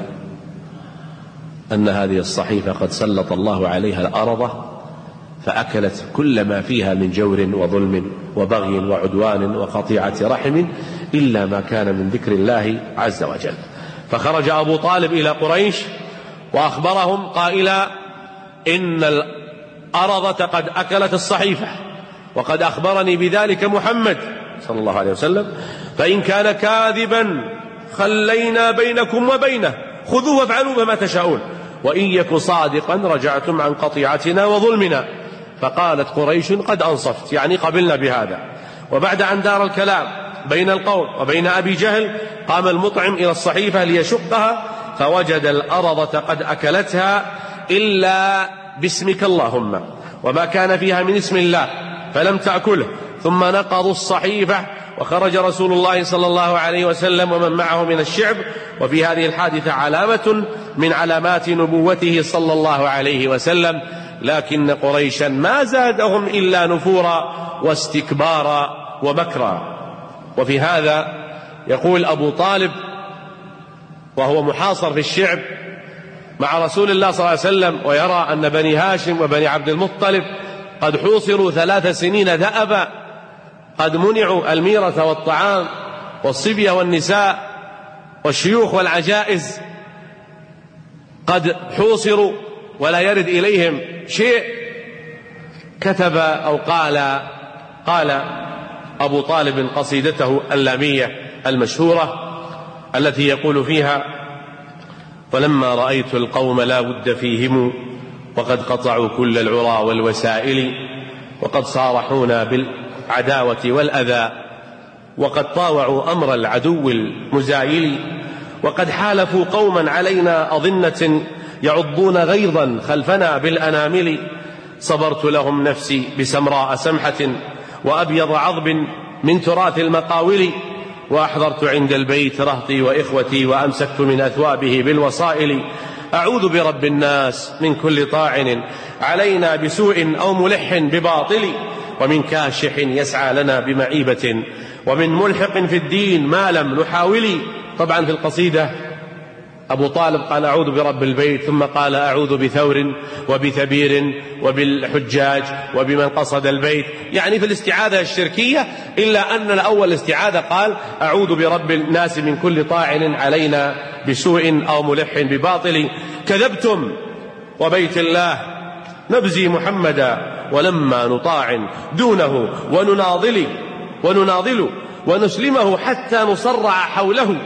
أن هذه الصحيفة قد سلط الله عليها الأرض فأكلت كل ما فيها من جور وظلم وبغي وعدوان وقطيعة رحم إلا ما كان من ذكر الله عز وجل. فخرج أبو طالب إلى قريش وأخبرهم قائلا: إن الأرض قد أكلت الصحيفة، وقد أخبرني بذلك محمد صلى الله عليه وسلم، فإن كان كاذبا خلينا بينكم وبينه، خذوه وافعلوا بما تشاءون، وإن يك صادقا رجعتم عن قطيعتنا وظلمنا. فقالت قريش: قد أنصفت، يعني قبلنا بهذا. وبعد أن دار الكلام بين القوم وبين أبي جهل قام المطعم إلى الصحيفة ليشقها، فوجد الأرض قد أكلتها إلا باسمك اللهم، وما كان فيها من اسم الله فلم تأكله. ثم نقضوا الصحيفة وخرج رسول الله صلى الله عليه وسلم ومن معه من الشعب. وفي هذه الحادثة علامة من علامات نبوته صلى الله عليه وسلم، لكن قريشا ما زادهم إلا نفورا واستكبارا ومكرا. وفي هذا يقول أبو طالب وهو محاصر في الشعب مع رسول الله صلى الله عليه وسلم، ويرى أن بني هاشم وبني عبد المطلب قد حوصروا ثلاث سنين دأبا، قد منعوا الميرة والطعام والصبية والنساء والشيوخ والعجائز، قد حوصروا ولا يرد إليهم شيء. كتب أو قال قال أبو طالب قصيدته اللامية المشهورة التي يقول فيها: فلما رأيت القوم لا بد فيهم وقد قطعوا كل العرى والوسائل، وقد صارحونا بالعداوة والأذى، وقد طاوعوا أمر العدو المزايل، وقد حالفوا قوما علينا أظنة يعضون غيظا خلفنا بالأنامل، صبرت لهم نفسي بسمراء سمحة وأبيض عضب من تراث المقاول، وأحضرت عند البيت رهطي وإخوتي وأمسكت من أثوابه بالوصائل، أعوذ برب الناس من كل طاعن علينا بسوء أو ملح بباطل، ومن كاشح يسعى لنا بمعيبة، ومن ملحق في الدين ما لم نحاول. طبعا في القصيدة أبو طالب قال أعوذ برب البيت، ثم قال أعوذ بثور وبثبير وبالحجاج وبمن قصد البيت، يعني في الاستعاذة الشركية، إلا أن الأول الاستعاذة قال أعوذ برب الناس من كل طاعن علينا بسوء أو ملح بباطل. كذبتم وبيت الله نبزي محمدا، ولما نطاعن دونه ونناضل ونناضل ونسلمه حتى نصرع حوله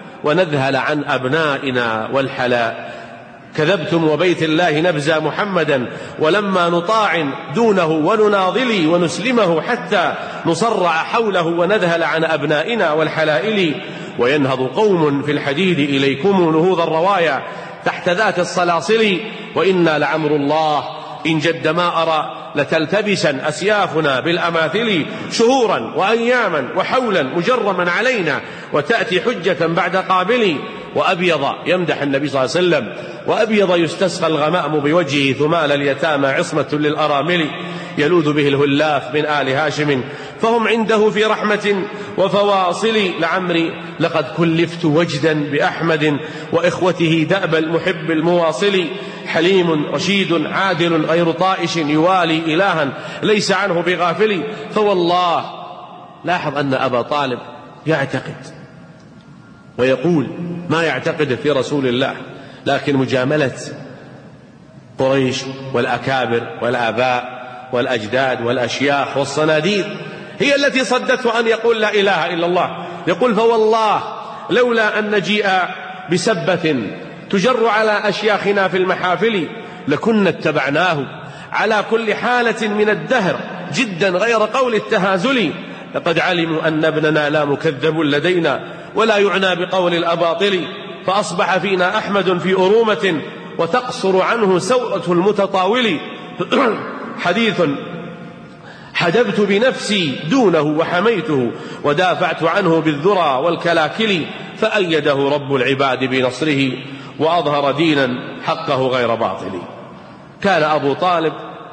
ونذهل عن أبنائنا والحلا. كذبتم وبيت الله نبزى محمدا، ولما نطاعن دونه ونناضل ونسلمه حتى نصرع حوله ونذهل عن أبنائنا والحلائل. وينهض قوم في الحديد إليكم نهوض الروايا تحت ذات الصلاصل، وإنا لعمر الله إن جد ما أرى لتلتبسا أسيافنا بالأماثل، شهورا وأياما وحولا مجرما علينا، وتأتي حجة بعد قابل. وأبيض يمدح النبي صلى الله عليه وسلم، وأبيض يستسقى الغمام بوجهه ثمال اليتامى عصمة للأرامل، يلوذ به الهلاف من آل هاشم فهم عنده في رحمة وفواصل. لعمري لقد كلفت وجدا بأحمد وإخوته دأب المحب المواصل، حليم رشيد عادل غير طائش يوالي إلها ليس عنه بغافل. فوالله لاحظ أن أبا طالب يعتقد ويقول ما يعتقد في رسول الله، لكن مجاملة قريش والأكابر والآباء والأجداد والأشياخ والصناديد هي التي صدته أن يقول لا إله إلا الله. يقول فوالله لولا أن نجيء بسبة تجر على أشياخنا في المحافل لكنا اتبعناه على كل حالة من الدهر جدا غير قول التهازل. لقد علموا أن ابننا لا مكذب لدينا ولا يعنى بقول الأباطل، فأصبح فينا أحمد في أرومة وتقصر عنه سورة المتطاول. حديث حجبت بنفسي دونه وحميته ودافعت عنه بالذرى والكلاكل، فأيده رب العباد بنصره وأظهر دينا حقه غير باطل. كان أبو طالب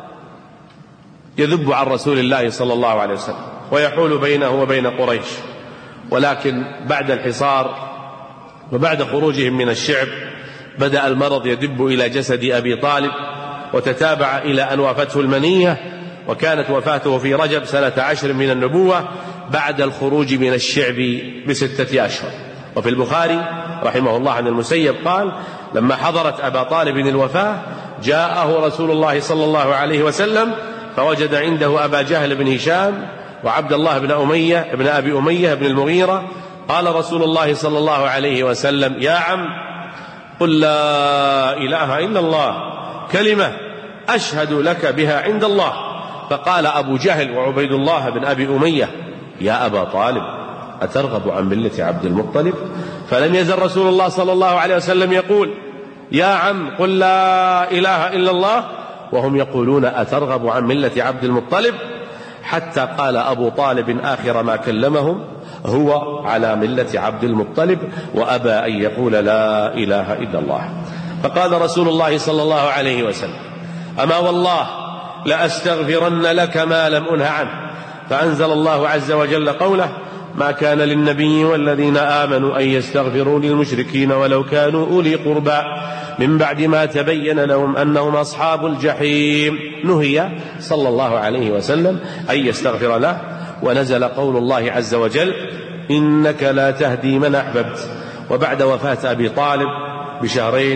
يذب عن رسول الله صلى الله عليه وسلم ويحول بينه وبين قريش، ولكن بعد الحصار وبعد خروجهم من الشعب بدأ المرض يدب إلى جسد أبي طالب، وتتابع إلى أن وافته المنية، وكانت وفاته في رجب سنة عشر من النبوة بعد الخروج من الشعب بستة أشهر. وفي البخاري رحمه الله عن المسيب قال لما حضرت أبا طالب الوفاة جاءه رسول الله صلى الله عليه وسلم فوجد عنده أبا جهل بن هشام وعبد الله بن أمية بن أبي أمية بن المغيرة. قال رسول الله صلى الله عليه وسلم يا عم قل لا إله إلا الله كلمة أشهد لك بها عند الله. فقال أبو جهل وعبيد الله بن أبي أمية يا أبا طالب أترغب عن ملة عبد المطلب؟ فلم يزل رسول الله صلى الله عليه وسلم يقول يا عم قل لا إله إلا الله وهم يقولون أترغب عن ملة عبد المطلب، حتى قال أبو طالب آخر ما كلمهم هو على ملة عبد المطلب وأبى أن يقول لا إله إلا الله. فقال رسول الله صلى الله عليه وسلم أما والله لأستغفرن لك ما لم أنه عنه. فأنزل الله عز وجل قوله ما كان للنبي والذين آمنوا أن يستغفروا للمشركين ولو كانوا أولي قربى من بعد ما تبين لهم أنهم أصحاب الجحيم. نهي صلى الله عليه وسلم أن يستغفر له، ونزل قول الله عز وجل إنك لا تهدي من أحببت. وبعد وفاة أبي طالب بشهرين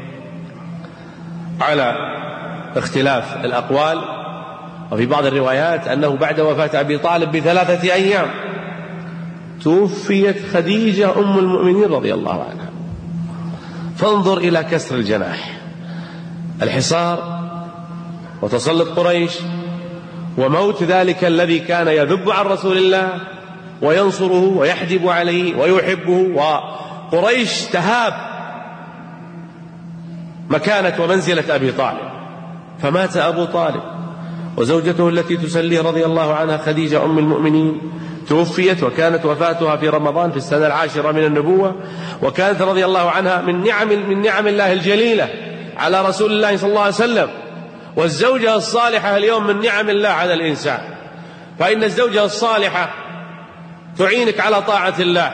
على اختلاف الأقوال، وفي بعض الروايات أنه بعد وفاة أبي طالب بثلاثة أيام توفيت خديجة أم المؤمنين رضي الله عنها. فانظر إلى كسر الجناح، الحصار وتسلط قريش وموت ذلك الذي كان يذب عن رسول الله وينصره ويحجب عليه ويحبه، وقريش تهاب مكانة ومنزلة أبي طالب. فمات أبو طالب وزوجته التي تسليه رضي الله عنها خديجة أم المؤمنين توفيت، وكانت وفاتها في رمضان في السنة العاشرة من النبوة، وكانت رضي الله عنها من نعم من نعم الله الجليلة على رسول الله صلى الله عليه وسلم. والزوجة الصالحة اليوم من نعم الله على الإنسان، فإن الزوجة الصالحة تعينك على طاعة الله،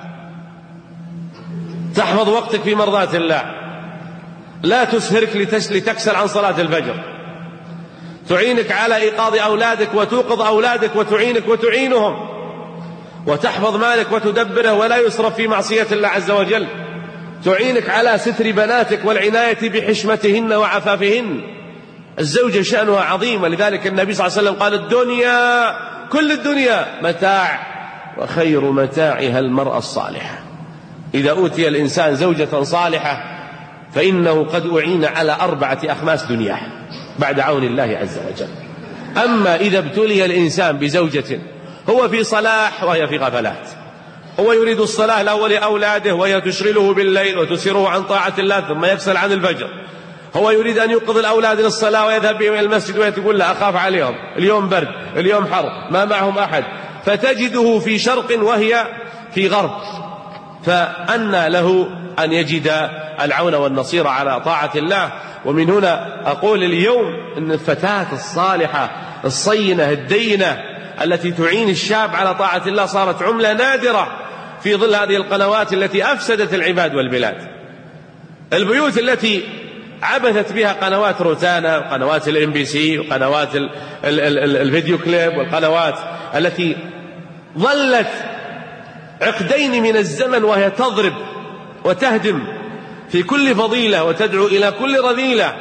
تحفظ وقتك في مرضاة الله، لا تسهرك لتكسل عن صلاة الفجر، تعينك على إيقاظ أولادك وتوقظ أولادك وتعينك وتعينهم، وتحفظ مالك وتدبره ولا يسرف في معصية الله عز وجل، تعينك على ستر بناتك والعناية بحشمتهن وعفافهن. الزوجة شأنها عظيم، ولذلك النبي صلى الله عليه وسلم قال الدنيا كل الدنيا متاع وخير متاعها المرأة الصالحة. إذا أوتي الإنسان زوجة صالحة فإنه قد أعين على أربعة أخماس دنياه بعد عون الله عز وجل. أما إذا ابتلي الإنسان بزوجة هو في صلاح وهي في غفلات، هو يريد الصلاة الأول لأولاده وهي تشغله بالليل وتسيره عن طاعة الله ثم يكسل عن الفجر، هو يريد أن يوقظ الأولاد للصلاة ويذهب بهم إلى المسجد وهي تقول لا أخاف عليهم، اليوم برد، اليوم حر، ما معهم أحد، فتجده في شرق وهي في غرب. فأنى له أن يجد العون والنصير على طاعة الله. ومن هنا أقول اليوم أن الفتاة الصالحة الصينة الدينة التي تعين الشاب على طاعة الله صارت عملة نادرة في ظل هذه القنوات التي أفسدت العباد والبلاد. البيوت التي عبثت بها قنوات روتانا وقنوات الام بي سي وقنوات ال ال ال ال الفيديو كليب والقنوات التي ظلت عقدين من الزمن وهي تضرب وتهدم في كل فضيلة وتدعو إلى كل رذيلة.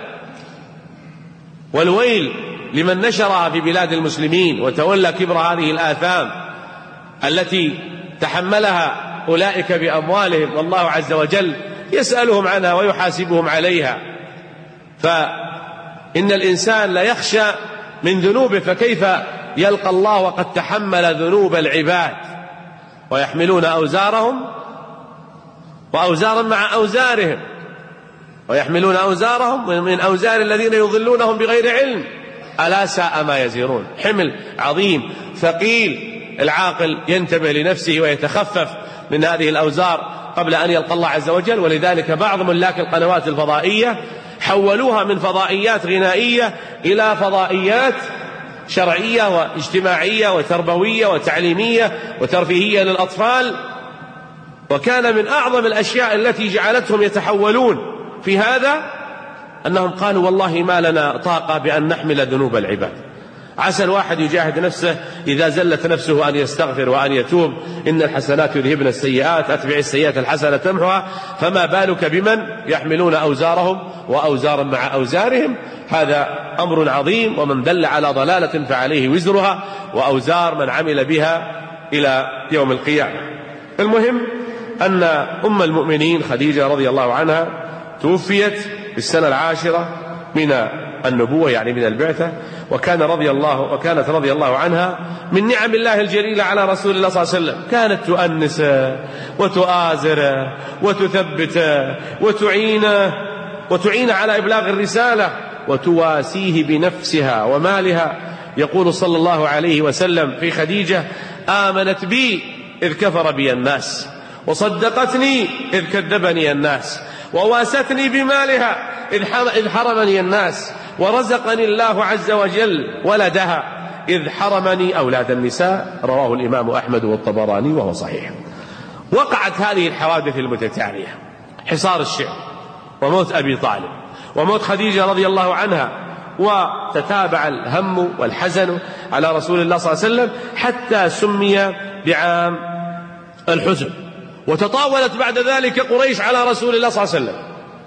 والويل لمن نشرها في بلاد المسلمين وتولى كبر هذه الآثام التي تحملها أولئك بأموالهم، والله عز وجل يسألهم عنها ويحاسبهم عليها. فإن الإنسان لا يخشى من ذنوبه، فكيف يلقى الله وقد تحمل ذنوب العباد؟ ويحملون أوزارهم وأوزارا مع أوزارهم، ويحملون أوزارهم من أوزار الذين يضلونهم بغير علم، ألا ساء ما يزرون. حمل عظيم ثقيل، العاقل ينتبه لنفسه ويتخفف من هذه الأوزار قبل أن يلقى الله عز وجل. ولذلك بعض ملاك القنوات الفضائية حولوها من فضائيات غنائية إلى فضائيات شرعية واجتماعية وتربوية وتعليمية وترفيهية للأطفال. وكان من أعظم الأشياء التي جعلتهم يتحولون في هذا أنهم قالوا والله ما لنا طاقة بأن نحمل ذنوب العباد. عسى الواحد يجاهد نفسه إذا زلت نفسه أن يستغفر وأن يتوب. إن الحسنات يذهبن السيئات، أتبع السيئات الحسنة تمحها، فما بالك بمن يحملون أوزارهم وأوزارا مع أوزارهم. هذا أمر عظيم، ومن دل على ضلالة فعليه وزرها وأوزار من عمل بها إلى يوم القيامة. المهم أن أم المؤمنين خديجة رضي الله عنها توفيت في السنة العاشرة من النبوة، يعني من البعثة، وكان رضي الله وكانت رضي الله عنها من نعم الله الجليلة على رسول الله صلى الله عليه وسلم. كانت تؤنسه وتؤازره وتثبته وتعينه وتعين على إبلاغ الرسالة وتواسيه بنفسها ومالها. يقول صلى الله عليه وسلم في خديجة: آمنت بي إذ كفر بي الناس، وصدقتني إذ كذبني الناس، وواستني بمالها إذ حرمني الناس، ورزقني الله عز وجل ولدها إذ حرمني أولاد النساء. رواه الإمام أحمد والطبراني وهو صحيح. وقعت هذه الحوادث المتتالية: حصار الشعب، وموت أبي طالب، وموت خديجة رضي الله عنها، وتتابع الهم والحزن على رسول الله صلى الله عليه وسلم حتى سمي بعام الحزن. وتطاولت بعد ذلك قريش على رسول الله صلى الله عليه وسلم،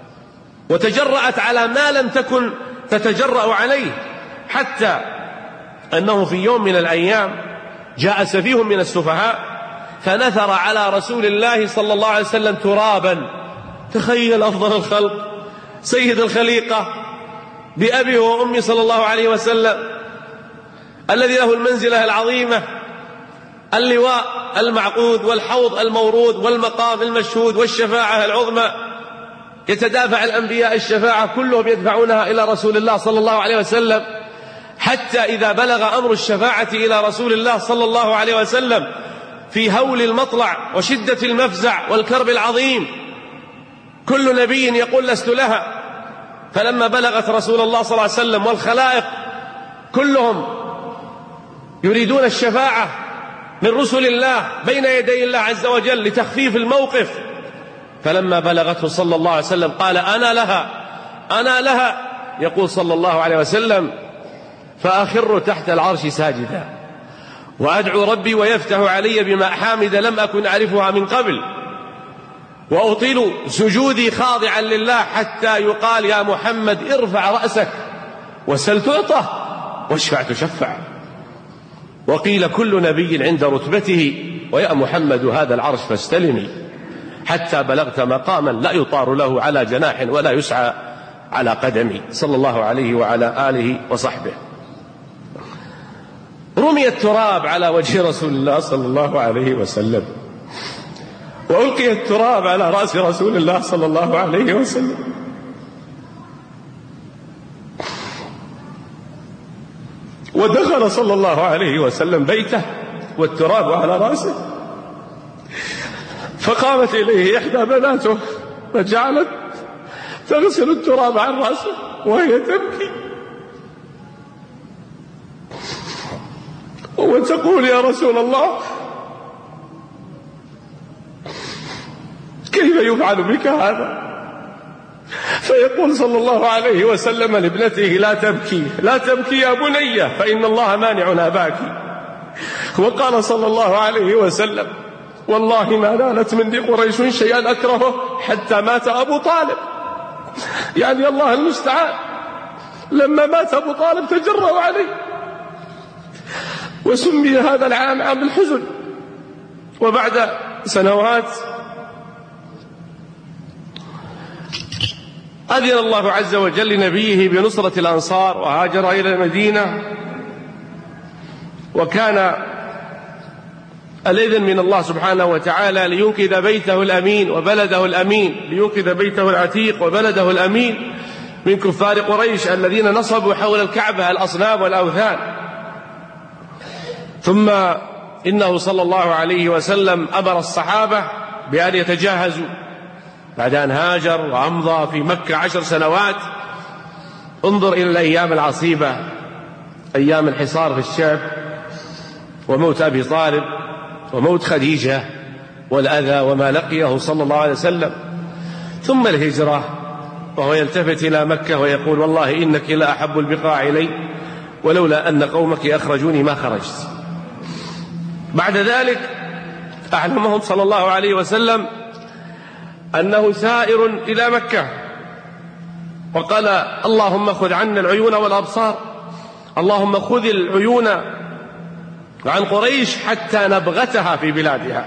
وتجرأت على ما لم تكن تتجرأ عليه، حتى أنه في يوم من الأيام جاء سفيه من السفهاء فنثر على رسول الله صلى الله عليه وسلم ترابا. تخيل أفضل الخلق سيد الخليقة بأبي وأمي صلى الله عليه وسلم، الذي له المنزلة العظيمة، اللواء المعقود والحوض المورود والمقام المشهود والشفاعة العظمى، يتدافع الأنبياء الشفاعة كلهم يدفعونها إلى رسول الله صلى الله عليه وسلم، حتى إذا بلغ أمر الشفاعة إلى رسول الله صلى الله عليه وسلم في هول المطلع وشدة المفزع والكرب العظيم، كل نبي يقول لست لها. فلما بلغت رسول الله صلى الله عليه وسلم والخلائق كلهم يريدون الشفاعة من رسل الله بين يدي الله عز وجل لتخفيف الموقف، فلما بلغته صلى الله عليه وسلم قال: أنا لها أنا لها. يقول صلى الله عليه وسلم: فأخر تحت العرش ساجدا وأدعو ربي ويفتح علي بمحامد لم أكن أعرفها من قبل، وأطيل سجودي خاضعا لله حتى يقال: يا محمد ارفع رأسك وسل تعطى واشفع تشفع. وقيل: كل نبي عند رتبته، ويا محمد هذا العرش فاستلمي حتى بلغت مقاما لا يطار له على جناح ولا يسعى على قدمه، صلى الله عليه وعلى آله وصحبه. رمي التراب على وجه رسول الله صلى الله عليه وسلم، وألقي التراب على رأس رسول الله صلى الله عليه وسلم. ودخل صلى الله عليه وسلم بيته والتراب على رأسه، فقامت إليه إحدى بناته فجعلت تغسل التراب عن رأسه وهي تبكي وتقول: يا رسول الله كيف يفعل بك هذا؟ فيقول صلى الله عليه وسلم لابنته: لا تبكي لا تبكي يا بني فإن الله مانع أباك. وقال صلى الله عليه وسلم: والله ما نالت مني قريش شيئا أكرهه حتى مات أبو طالب. يعني الله المستعان، لما مات أبو طالب تجرأوا عليه، وسمي هذا العام عام الحزن. وبعد سنوات أذن الله عز وجل لنبيه بنصرة الأنصار وهاجر إلى المدينة، وكان الإذن من الله سبحانه وتعالى لينقذ بيته الأمين وبلده الأمين، لينقذ بيته العتيق وبلده الأمين من كفار قريش الذين نصبوا حول الكعبة الأصنام والأوثان. ثم إنه صلى الله عليه وسلم أمر الصحابة بأن يتجهزوا بعد أن هاجر وأمضى في مكة عشر سنوات. انظر إلى الأيام العصيبة، أيام الحصار في الشعب، وموت أبي طالب، وموت خديجة، والأذى وما لقيه صلى الله عليه وسلم، ثم الهجرة، وهو يلتفت إلى مكة ويقول والله إنك لأحب البقاع إلي ولولا أن قومك أخرجوني ما خرجت. بعد ذلك أعلمهم صلى الله عليه وسلم أنه سائر إلى مكة، وقال اللهم خذ عنا العيون والأبصار، اللهم خذ العيون عن قريش حتى نبغتها في بلادها.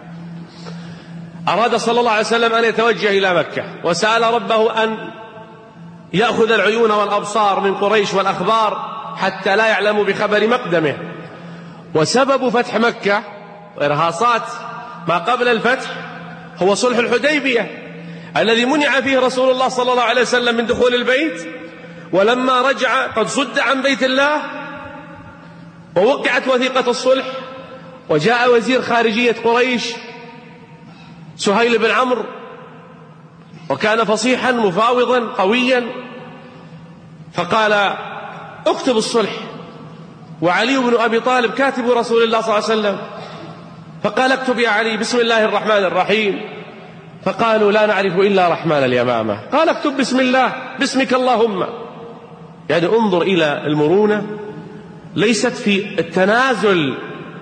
أراد صلى الله عليه وسلم أن يتوجه إلى مكة، وسأل ربه أن يأخذ العيون والأبصار من قريش والأخبار حتى لا يعلموا بخبر مقدمه. وسبب فتح مكة وإرهاصات ما قبل الفتح هو صلح الحديبية الذي منع فيه رسول الله صلى الله عليه وسلم من دخول البيت، ولما رجع قد صد عن بيت الله ووقعت وثيقة الصلح، وجاء وزير خارجية قريش سهيل بن عمرو، وكان فصيحا مفاوضا قويا، فقال اكتب الصلح، وعلي بن أبي طالب كاتب رسول الله صلى الله عليه وسلم، فقال اكتب يا علي بسم الله الرحمن الرحيم، فقالوا لا نعرف إلا رحمن اليمامة، قال اكتب بسم الله باسمك اللهم. يعني انظر إلى المرونة، ليست في التنازل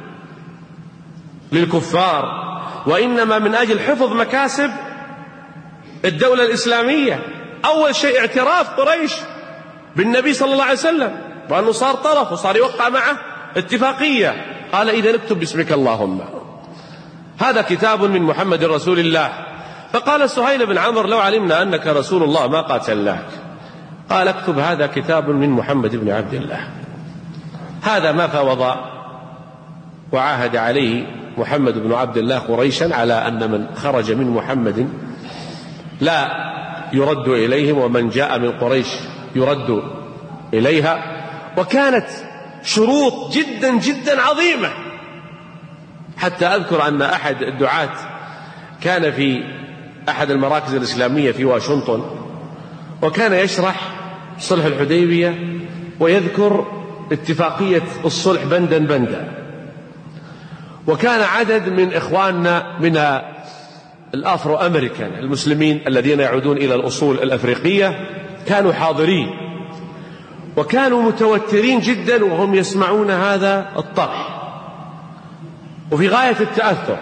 للكفار، وإنما من أجل حفظ مكاسب الدولة الإسلامية. أول شيء اعتراف قريش بالنبي صلى الله عليه وسلم وأنه صار طرف وصار يوقع معه اتفاقية، قال إذا نكتب باسمك اللهم، هذا كتاب من محمد رسول الله. فقال سهيل بن عمرو لو علمنا أنك رسول الله ما قاتلناك، قال اكتب هذا كتاب من محمد بن عبد الله. هذا ما فاوض وعاهد عليه محمد بن عبد الله قريشا على أن من خرج من محمد لا يرد إليهم، ومن جاء من قريش يرد إليها. وكانت شروط جدا جدا عظيمة، حتى أذكر أن أحد الدعاة كان في أحد المراكز الإسلامية في واشنطن، وكان يشرح صلح الحديبية ويذكر اتفاقية الصلح بندا بندا. وكان عدد من إخواننا من الأفرو أمريكان المسلمين الذين يعودون إلى الأصول الأفريقية كانوا حاضرين، وكانوا متوترين جدا وهم يسمعون هذا الطرح، وفي غاية التأثر،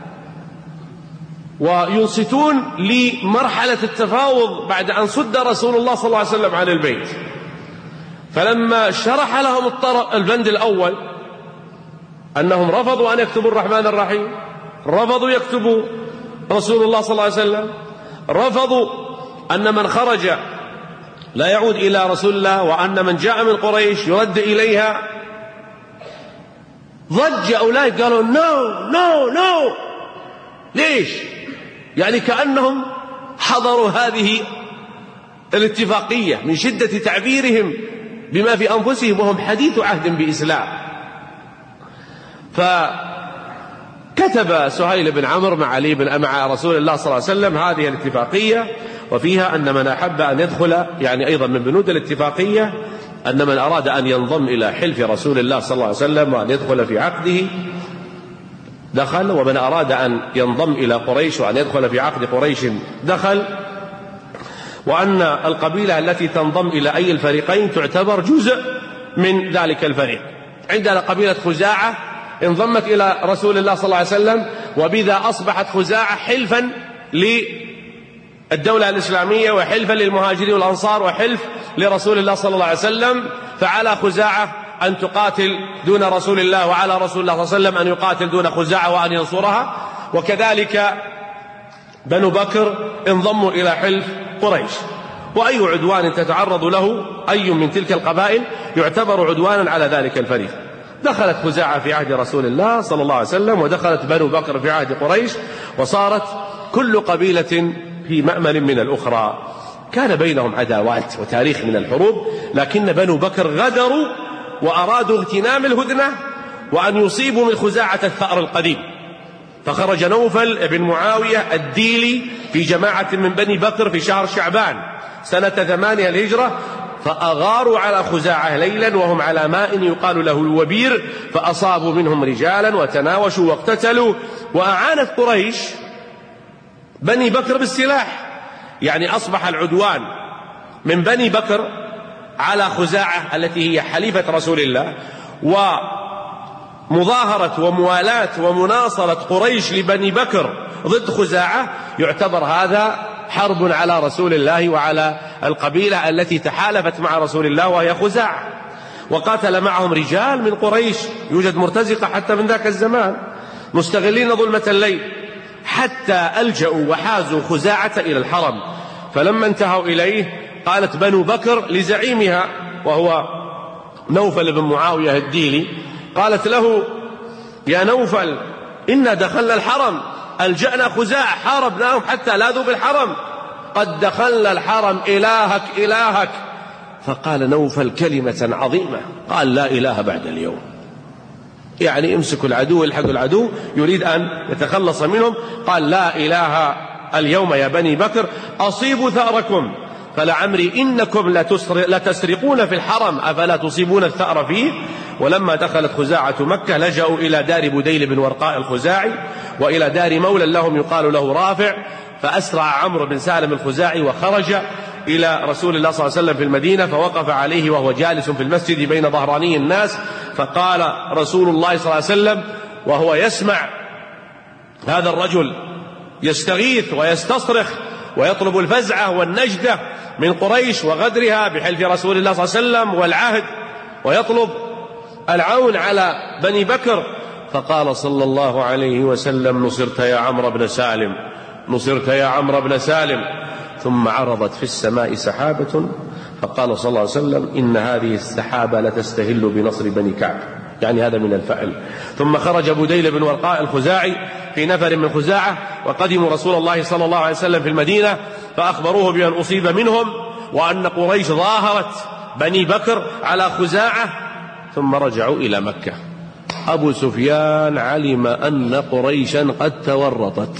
وينصتون لمرحلة التفاوض بعد أن صد رسول الله صلى الله عليه وسلم عن البيت. فلما شرح لهم البند الأول أنهم رفضوا أن يكتبوا الرحمن الرحيم، رفضوا يكتبوا رسول الله صلى الله عليه وسلم، رفضوا أن من خرج لا يعود إلى رسول الله، وأن من جاء من قريش يرد إليها، ضج أولئك قالوا نو نو نو. ليش؟ يعني كأنهم حضروا هذه الاتفاقية من شدة تعبيرهم بما في أنفسهم وهم حديث عهد بإسلام. فكتب سهيل بن عمرو مع علي بن مع رسول الله صلى الله عليه وسلم هذه الاتفاقية، وفيها أن من أحب أن يدخل، يعني أيضا من بنود الاتفاقية أن من أراد أن ينضم إلى حلف رسول الله صلى الله عليه وسلم وأن يدخل في عقده دخل، ومن أراد أن ينضم إلى قريش وأن يدخل في عقد قريش دخل، وأن القبيلة التي تنضم إلى أي الفريقين تعتبر جزء من ذلك الفريق. عندنا قبيلة خزاعة انضمت إلى رسول الله صلى الله عليه وسلم، وبذا أصبحت خزاعة حلفا للدولة الإسلامية وحلفا للمهاجرين والأنصار وحلف لرسول الله صلى الله عليه وسلم. فعلى خزاعة أن تقاتل دون رسول الله، وعلى رسول الله صلى الله عليه وسلم أن يقاتل دون خزاعة وأن ينصرها. وكذلك بنو بكر انضموا إلى حلف قريش. وأي عدوان تتعرض له أي من تلك القبائل يعتبر عدوانا على ذلك الفريق. دخلت خزاعة في عهد رسول الله صلى الله عليه وسلم، ودخلت بنو بكر في عهد قريش، وصارت كل قبيلة في مأمن من الأخرى. كان بينهم عداوات وتاريخ من الحروب، لكن بنو بكر غدروا وأرادوا اغتنام الهدنة وأن يصيبوا من خزاعة الثأر القديم. فخرج نوفل بن معاوية الديلي في جماعة من بني بكر في شهر شعبان سنة ثمانية الهجرة، فأغاروا على خزاعة ليلا وهم على ماء يقال له الوبير، فأصابوا منهم رجالا وتناوشوا واقتتلوا. وأعانت قريش بني بكر بالسلاح، يعني أصبح العدوان من بني بكر على خزاعة التي هي حليفة رسول الله، ومظاهرة وموالاة ومناصرة قريش لبني بكر ضد خزاعة، يعتبر هذا حرب على رسول الله وعلى القبيلة التي تحالفت مع رسول الله وهي خزاعة. وقاتل معهم رجال من قريش، يوجد مرتزقة حتى من ذاك الزمان مستغلين ظلمة الليل، حتى ألجأوا وحازوا خزاعة إلى الحرم. فلما انتهوا إليه قالت بنو بكر لزعيمها وهو نوفل بن معاوية الديلي، قالت له: يا نوفل، إنا دخلنا الحرم، ألجأنا خزاع، حاربناهم حتى لاذوا بالحرم، قد دخلنا الحرم، إلهك إلهك. فقال نوفل كلمة عظيمة، قال: لا إله بعد اليوم. يعني امسكوا العدو، الحقوا العدو، يريد أن يتخلص منهم. قال: لا إله اليوم يا بني بكر، أصيبوا ثأركم، فلعمري إنكم لتسرقون في الحرم، أفلا تصيبون الثأر فيه. ولما دخلت خزاعة مكة لجأوا إلى دار بديل بن ورقاء الخزاعي، وإلى دار مولى لهم يقال له رافع. فأسرع عمرو بن سالم الخزاعي وخرج إلى رسول الله صلى الله عليه وسلم في المدينة، فوقف عليه وهو جالس في المسجد بين ظهراني الناس. فقال رسول الله صلى الله عليه وسلم وهو يسمع هذا الرجل يستغيث ويستصرخ ويطلب الفزعة والنجدة من قريش وغدرها بحلف رسول الله صلى الله عليه وسلم والعهد، ويطلب العون على بني بكر، فقال صلى الله عليه وسلم: نصرت يا عمرو بن سالم، نصرت يا عمرو بن سالم. ثم عرضت في السماء سحابة، فقال صلى الله عليه وسلم: إن هذه السحابة لتستهل بنصر بني كعب، يعني هذا من الفعل. ثم خرج بديل بن ورقاء الخزاعي في نفر من خزاعة، وقدموا رسول الله صلى الله عليه وسلم في المدينة، فأخبروه بأن أصيب منهم وأن قريش ظاهرت بني بكر على خزاعة، ثم رجعوا إلى مكة. أبو سفيان علم أن قريشا قد تورطت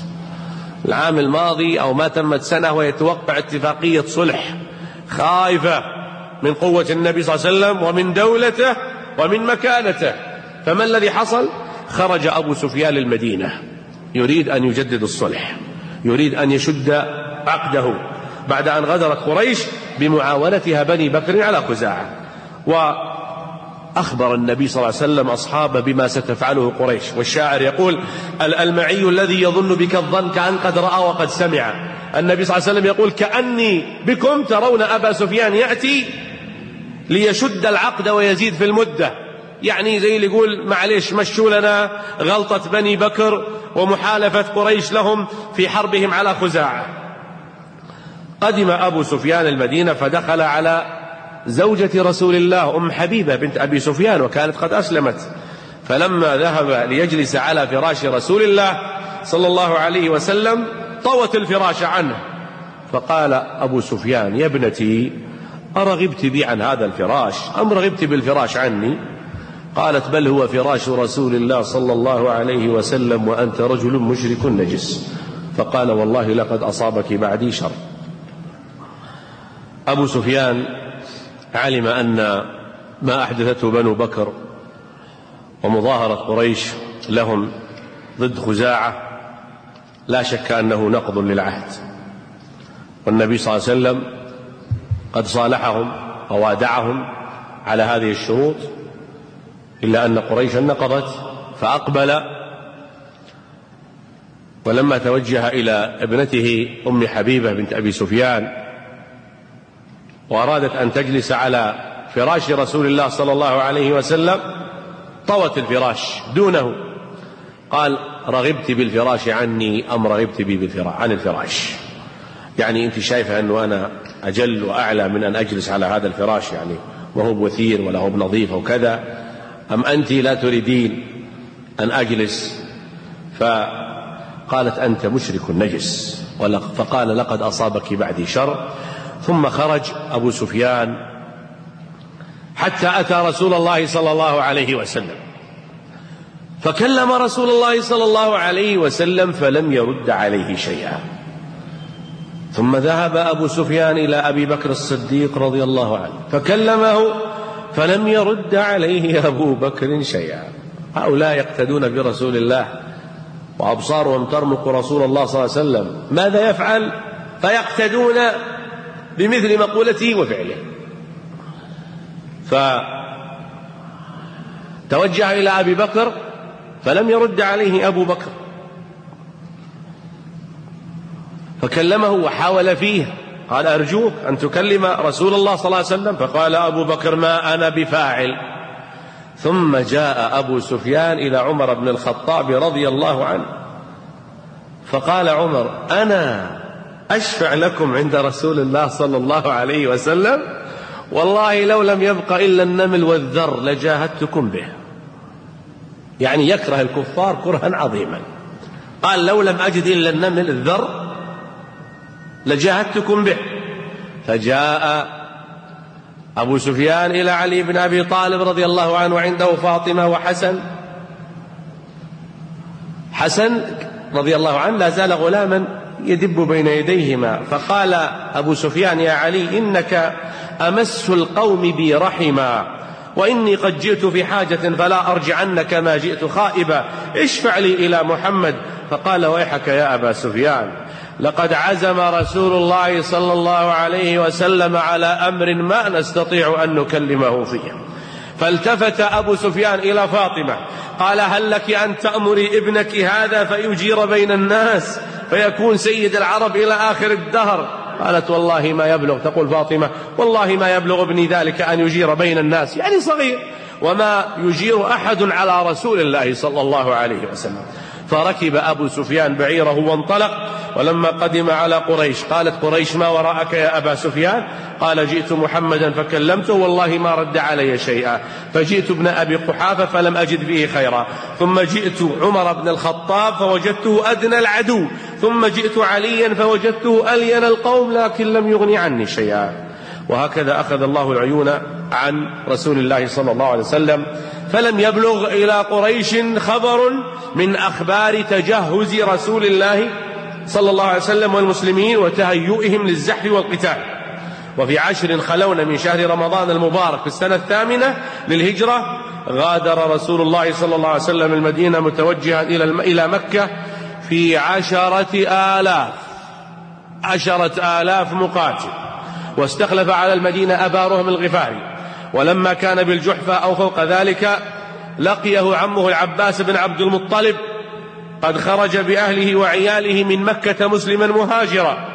العام الماضي أو ما تمت سنة ويتوقع اتفاقية صلح، خائفة من قوة النبي صلى الله عليه وسلم ومن دولته ومن مكانته. فما الذي حصل؟ خرج أبو سفيان للمدينة يريد أن يجدد الصلح، يريد أن يشد عقده بعد أن غدرت قريش بمعاونتها بني بكر على خزاعة. وأخبر النبي صلى الله عليه وسلم أصحابه بما ستفعله قريش. والشاعر يقول: المعي الذي يظن بك الظن كأن قد رأى وقد سمع. النبي صلى الله عليه وسلم يقول: كأني بكم ترون أبا سفيان يأتي ليشد العقد ويزيد في المدة، يعني زي اللي يقول: معليش مشوا لنا غلطة بني بكر ومحالفة قريش لهم في حربهم على خزاعة. قدم أبو سفيان المدينة، فدخل على زوجة رسول الله أم حبيبة بنت أبي سفيان، وكانت قد أسلمت. فلما ذهب ليجلس على فراش رسول الله صلى الله عليه وسلم طوت الفراش عنه، فقال أبو سفيان: يا ابنتي، أرغبت بي عن هذا الفراش أم رغبت بالفراش عني؟ قالت: بل هو فراش رسول الله صلى الله عليه وسلم وأنت رجل مشرك نجس. فقال: والله لقد أصابك بعدي شر. أبو سفيان علم أن ما أحدثته بنو بكر ومظاهرة قريش لهم ضد خزاعة لا شك أنه نقض للعهد، والنبي صلى الله عليه وسلم قد صالحهم ووادعهم على هذه الشروط، إلا أن قريشا نقضت. فأقبل ولما توجه إلى ابنته أم حبيبة بنت أبي سفيان وأرادت أن تجلس على فراش رسول الله صلى الله عليه وسلم طوت الفراش دونه، قال: رغبت بالفراش عني أم رغبت بي بالفراش عن الفراش؟ يعني أنت شايفة أنه أنا أجل وأعلى من أن أجلس على هذا الفراش، يعني وهو بوثير ولا هو بنظيف وكذا، أم أنت لا تريدين أن أجلس؟ فقالت: أنت مشرك نجس. فقال: لقد أصابك بعدي شر. ثم خرج أبو سفيان حتى أتى رسول الله صلى الله عليه وسلم، فكلم رسول الله صلى الله عليه وسلم فلم يرد عليه شيئا. ثم ذهب أبو سفيان إلى أبي بكر الصديق رضي الله عنه فكلمه فلم يرد عليه أبو بكر شيئا. هؤلاء يقتدون برسول الله وأبصارهم ترمق رسول الله صلى الله عليه وسلم، ماذا يفعل؟ فيقتدون بمثل مقولته وفعله. فتوجه إلى أبي بكر فلم يرد عليه أبو بكر، فكلمه وحاول فيه، قال: أرجوك أن تكلم رسول الله صلى الله عليه وسلم. فقال أبو بكر: ما أنا بفاعل. ثم جاء أبو سفيان إلى عمر بن الخطاب رضي الله عنه فقال عمر: أنا أشفع لكم عند رسول الله صلى الله عليه وسلم، والله لو لم يبق إلا النمل والذر لجاهدتكم به. يعني يكره الكفار كرها عظيما، قال: لو لم أجد إلا النمل الذر لجاهدتكم به. فجاء أبو سفيان إلى علي بن أبي طالب رضي الله عنه وعنده فاطمة وحسن. حسن رضي الله عنه لا زال غلاما يدب بين يديهما، فقال أبو سفيان: يا علي، إنك أمس القوم بي رحما، وإني قد جئت في حاجة فلا أرجعن كما جئت خائبا، اشفع لي إلى محمد. فقال: ويحك يا أبا سفيان، لقد عزم رسول الله صلى الله عليه وسلم على أمر ما نستطيع أن نكلمه فيه. فالتفت أبو سفيان إلى فاطمة قال: هل لك أن تأمري ابنك هذا فيجير بين الناس فيكون سيد العرب إلى آخر الدهر؟ قالت: والله ما يبلغ، تقول فاطمة: والله ما يبلغ ابني ذلك أن يجير بين الناس، يعني صغير، وما يجير أحد على رسول الله صلى الله عليه وسلم. فركب أبو سفيان بعيره وانطلق. ولما قدم على قريش قالت قريش: ما وراءك يا أبا سفيان؟ قال: جئت محمدا فكلمته والله ما رد علي شيئا، فجئت ابن أبي قحافة فلم أجد فيه خيرا، ثم جئت عمر بن الخطاب فوجدته أدنى العدو، ثم جئت عليا فوجدته ألين القوم لكن لم يغني عني شيئا. وهكذا أخذ الله العيون عن رسول الله صلى الله عليه وسلم، فلم يبلغ إلى قريش خبر من أخبار تجهز رسول الله صلى الله عليه وسلم والمسلمين وتهيئهم للزحف والقتال. وفي عشر خلون من شهر رمضان المبارك في السنة الثامنة للهجرة غادر رسول الله صلى الله عليه وسلم المدينة متوجها إلى مكة في عشرة آلاف عشرة آلاف مقاتل، واستخلف على المدينة أبا رهم الغفاري. ولما كان بالجحفة أو فوق ذلك لقيه عمه العباس بن عبد المطلب قد خرج بأهله وعياله من مكة مسلما مهاجرا،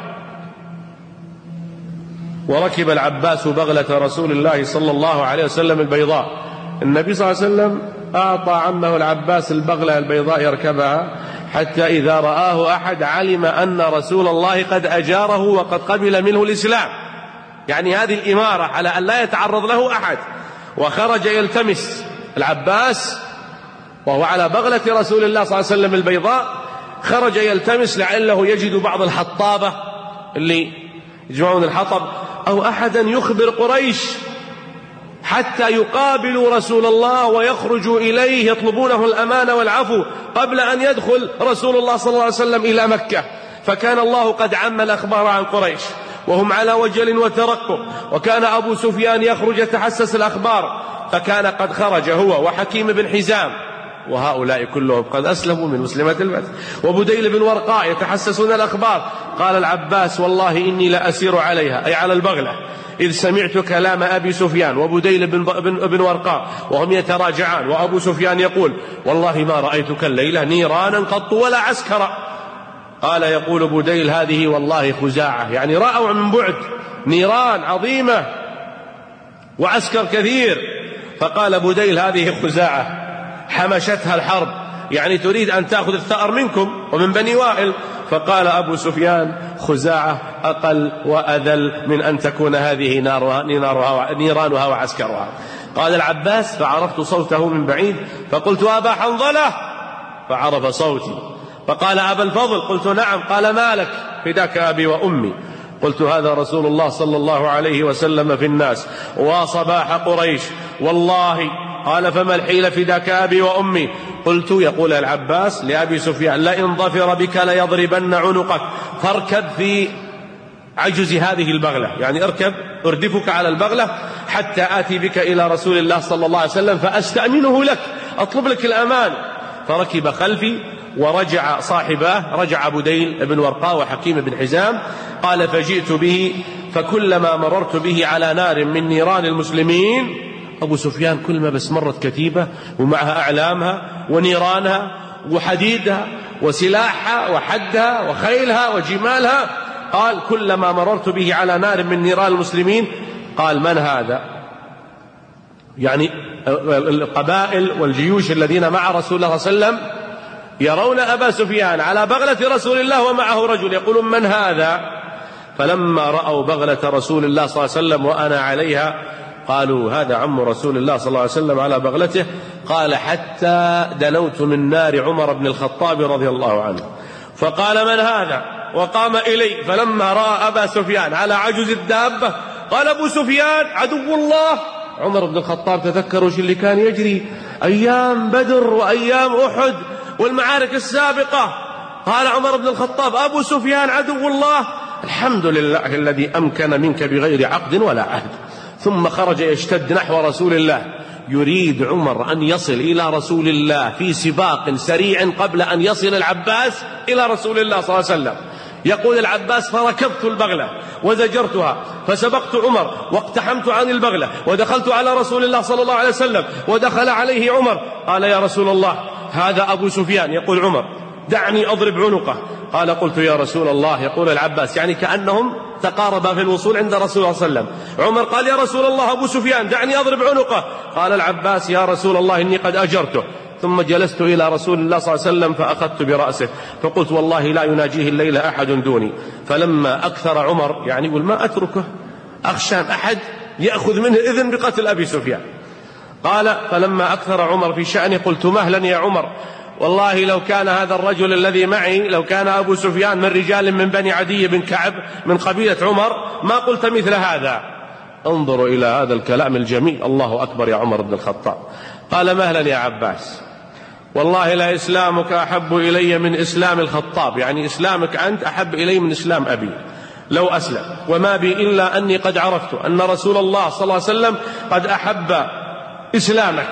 وركب العباس بغلة رسول الله صلى الله عليه وسلم البيضاء. النبي صلى الله عليه وسلم أعطى عمه العباس البغلة البيضاء يركبها، حتى إذا رآه أحد علم أن رسول الله قد أجاره وقد قبل منه الإسلام، يعني هذه الإمارة على أن لا يتعرض له أحد. وخرج يلتمس العباس وهو على بغلة رسول الله صلى الله عليه وسلم البيضاء، خرج يلتمس لعله يجد بعض الحطابة اللي يجمعون الحطب أو أحدا يخبر قريش حتى يقابلوا رسول الله ويخرجوا إليه يطلبونه الأمان والعفو قبل أن يدخل رسول الله صلى الله عليه وسلم إلى مكة. فكان الله قد عم الأخبار عن قريش وهم على وجل وترقب، وكان أبو سفيان يخرج يتحسس الأخبار، فكان قد خرج هو وحكيم بن حزام، وهؤلاء كلهم قد أسلموا من مسلمة الفتح، وبديل بن ورقاء يتحسسون الأخبار. قال العباس: والله إني لأسير عليها، أي على البغلة، إذ سمعت كلام أبي سفيان وبديل بن, بن, بن ورقاء وهم يتراجعان، وأبو سفيان يقول: والله ما رأيتك الليلة نيرانا قط ولا عسكرا. قال يقول بديل هذه والله خزاعة، يعني رأوا من بعد نيران عظيمة وعسكر كثير، فقال بديل هذه خزاعة حمشتها الحرب، يعني تريد أن تأخذ الثأر منكم ومن بني وائل. فقال أبو سفيان خزاعة أقل وأذل من أن تكون هذه نارها نيرانها, نيرانها وعسكرها. قال العباس فعرفت صوته من بعيد فقلت أبا حنظلة، فعرف صوتي. فقال أبا الفضل، قلت نعم. قال ما لك؟ فداك أبي وأمي. قلت هذا رسول الله صلى الله عليه وسلم في الناس وصباح قريش والله. قال فما الحيل؟ فداك أبي وأمي. قلت يقول العباس لأبي سفيان لئن ظفر بك ليضربن عنقك، فاركب في عجز هذه البغلة، يعني اركب اردفك على البغلة حتى آتي بك إلى رسول الله صلى الله عليه وسلم فأستأمنه لك، أطلب لك الأمان. فركب خلفي ورجع صاحباه، رجع بديل بن ورقاء وحكيم بن حزام. قال فجئت به فكلما مررت به على نار من نيران المسلمين. أبو سفيان كل ما بس مرت كتيبة ومعها أعلامها ونيرانها وحديدها وسلاحها وحدها وخيلها وجمالها، قال كلما مررت به على نار من نيران المسلمين. قال من هذا؟ يعني القبائل والجيوش الذين مع رسول الله صلى الله عليه وسلم يرون أبا سفيان على بغلة رسول الله ومعه رجل، يقولون من هذا؟ فلما رأوا بغلة رسول الله صلى الله عليه وسلم وأنا عليها قالوا هذا عم رسول الله صلى الله عليه وسلم على بغلته. قال حتى دنوت من نار عمر بن الخطاب رضي الله عنه، فقال من هذا؟ وقام إلي. فلما رأى أبا سفيان على عجز الدابة قال أبو سفيان عدو الله. عمر بن الخطاب تذكروا وش اللي كان يجري أيام بدر وأيام أحد والمعارك السابقة. قال عمر بن الخطاب أبو سفيان عدو الله، الحمد لله الذي أمكن منك بغير عقد ولا عهد. ثم خرج يشتد نحو رسول الله، يريد عمر أن يصل إلى رسول الله في سباق سريع قبل أن يصل العباس إلى رسول الله صلى الله عليه وسلم. يقول العباس فركبت البغلة وزجرتها فسبقت عمر واقتحمت عن البغلة ودخلت على رسول الله صلى الله عليه وسلم ودخل عليه عمر. قال يا رسول الله هذا أبو سفيان. يقول عمر دعني أضرب عنقه. قال قلت يا رسول الله. يقول العباس يعني كأنهم تقاربا في الوصول عند رسول الله صلى الله عليه وسلم. عمر قال يا رسول الله أبو سفيان دعني أضرب عنقه. قال العباس يا رسول الله إني قد أجرته. ثم جلست إلى رسول الله صلى الله عليه وسلم فأخذت برأسه فقلت والله لا يناجيه الليلة أحد دوني. فلما أكثر عمر يعني يقول ما أتركه أخشى أحد يأخذ منه إذن بقتل أبي سفيان. قال فلما أكثر عمر في شأنه قلت مهلا يا عمر، والله لو كان هذا الرجل الذي معي لو كان أبو سفيان من رجال من بني عدي بن كعب من قبيلة عمر ما قلت مثل هذا. انظروا إلى هذا الكلام الجميل. الله أكبر يا عمر بن الخطاب. قال مهلا يا عباس، والله لا إسلامك أحب إلي من إسلام الخطاب، يعني إسلامك أنت أحب إلي من إسلام أبي لو أسلم، وما بي إلا أني قد عرفت أن رسول الله صلى الله عليه وسلم قد أحب إسلامك،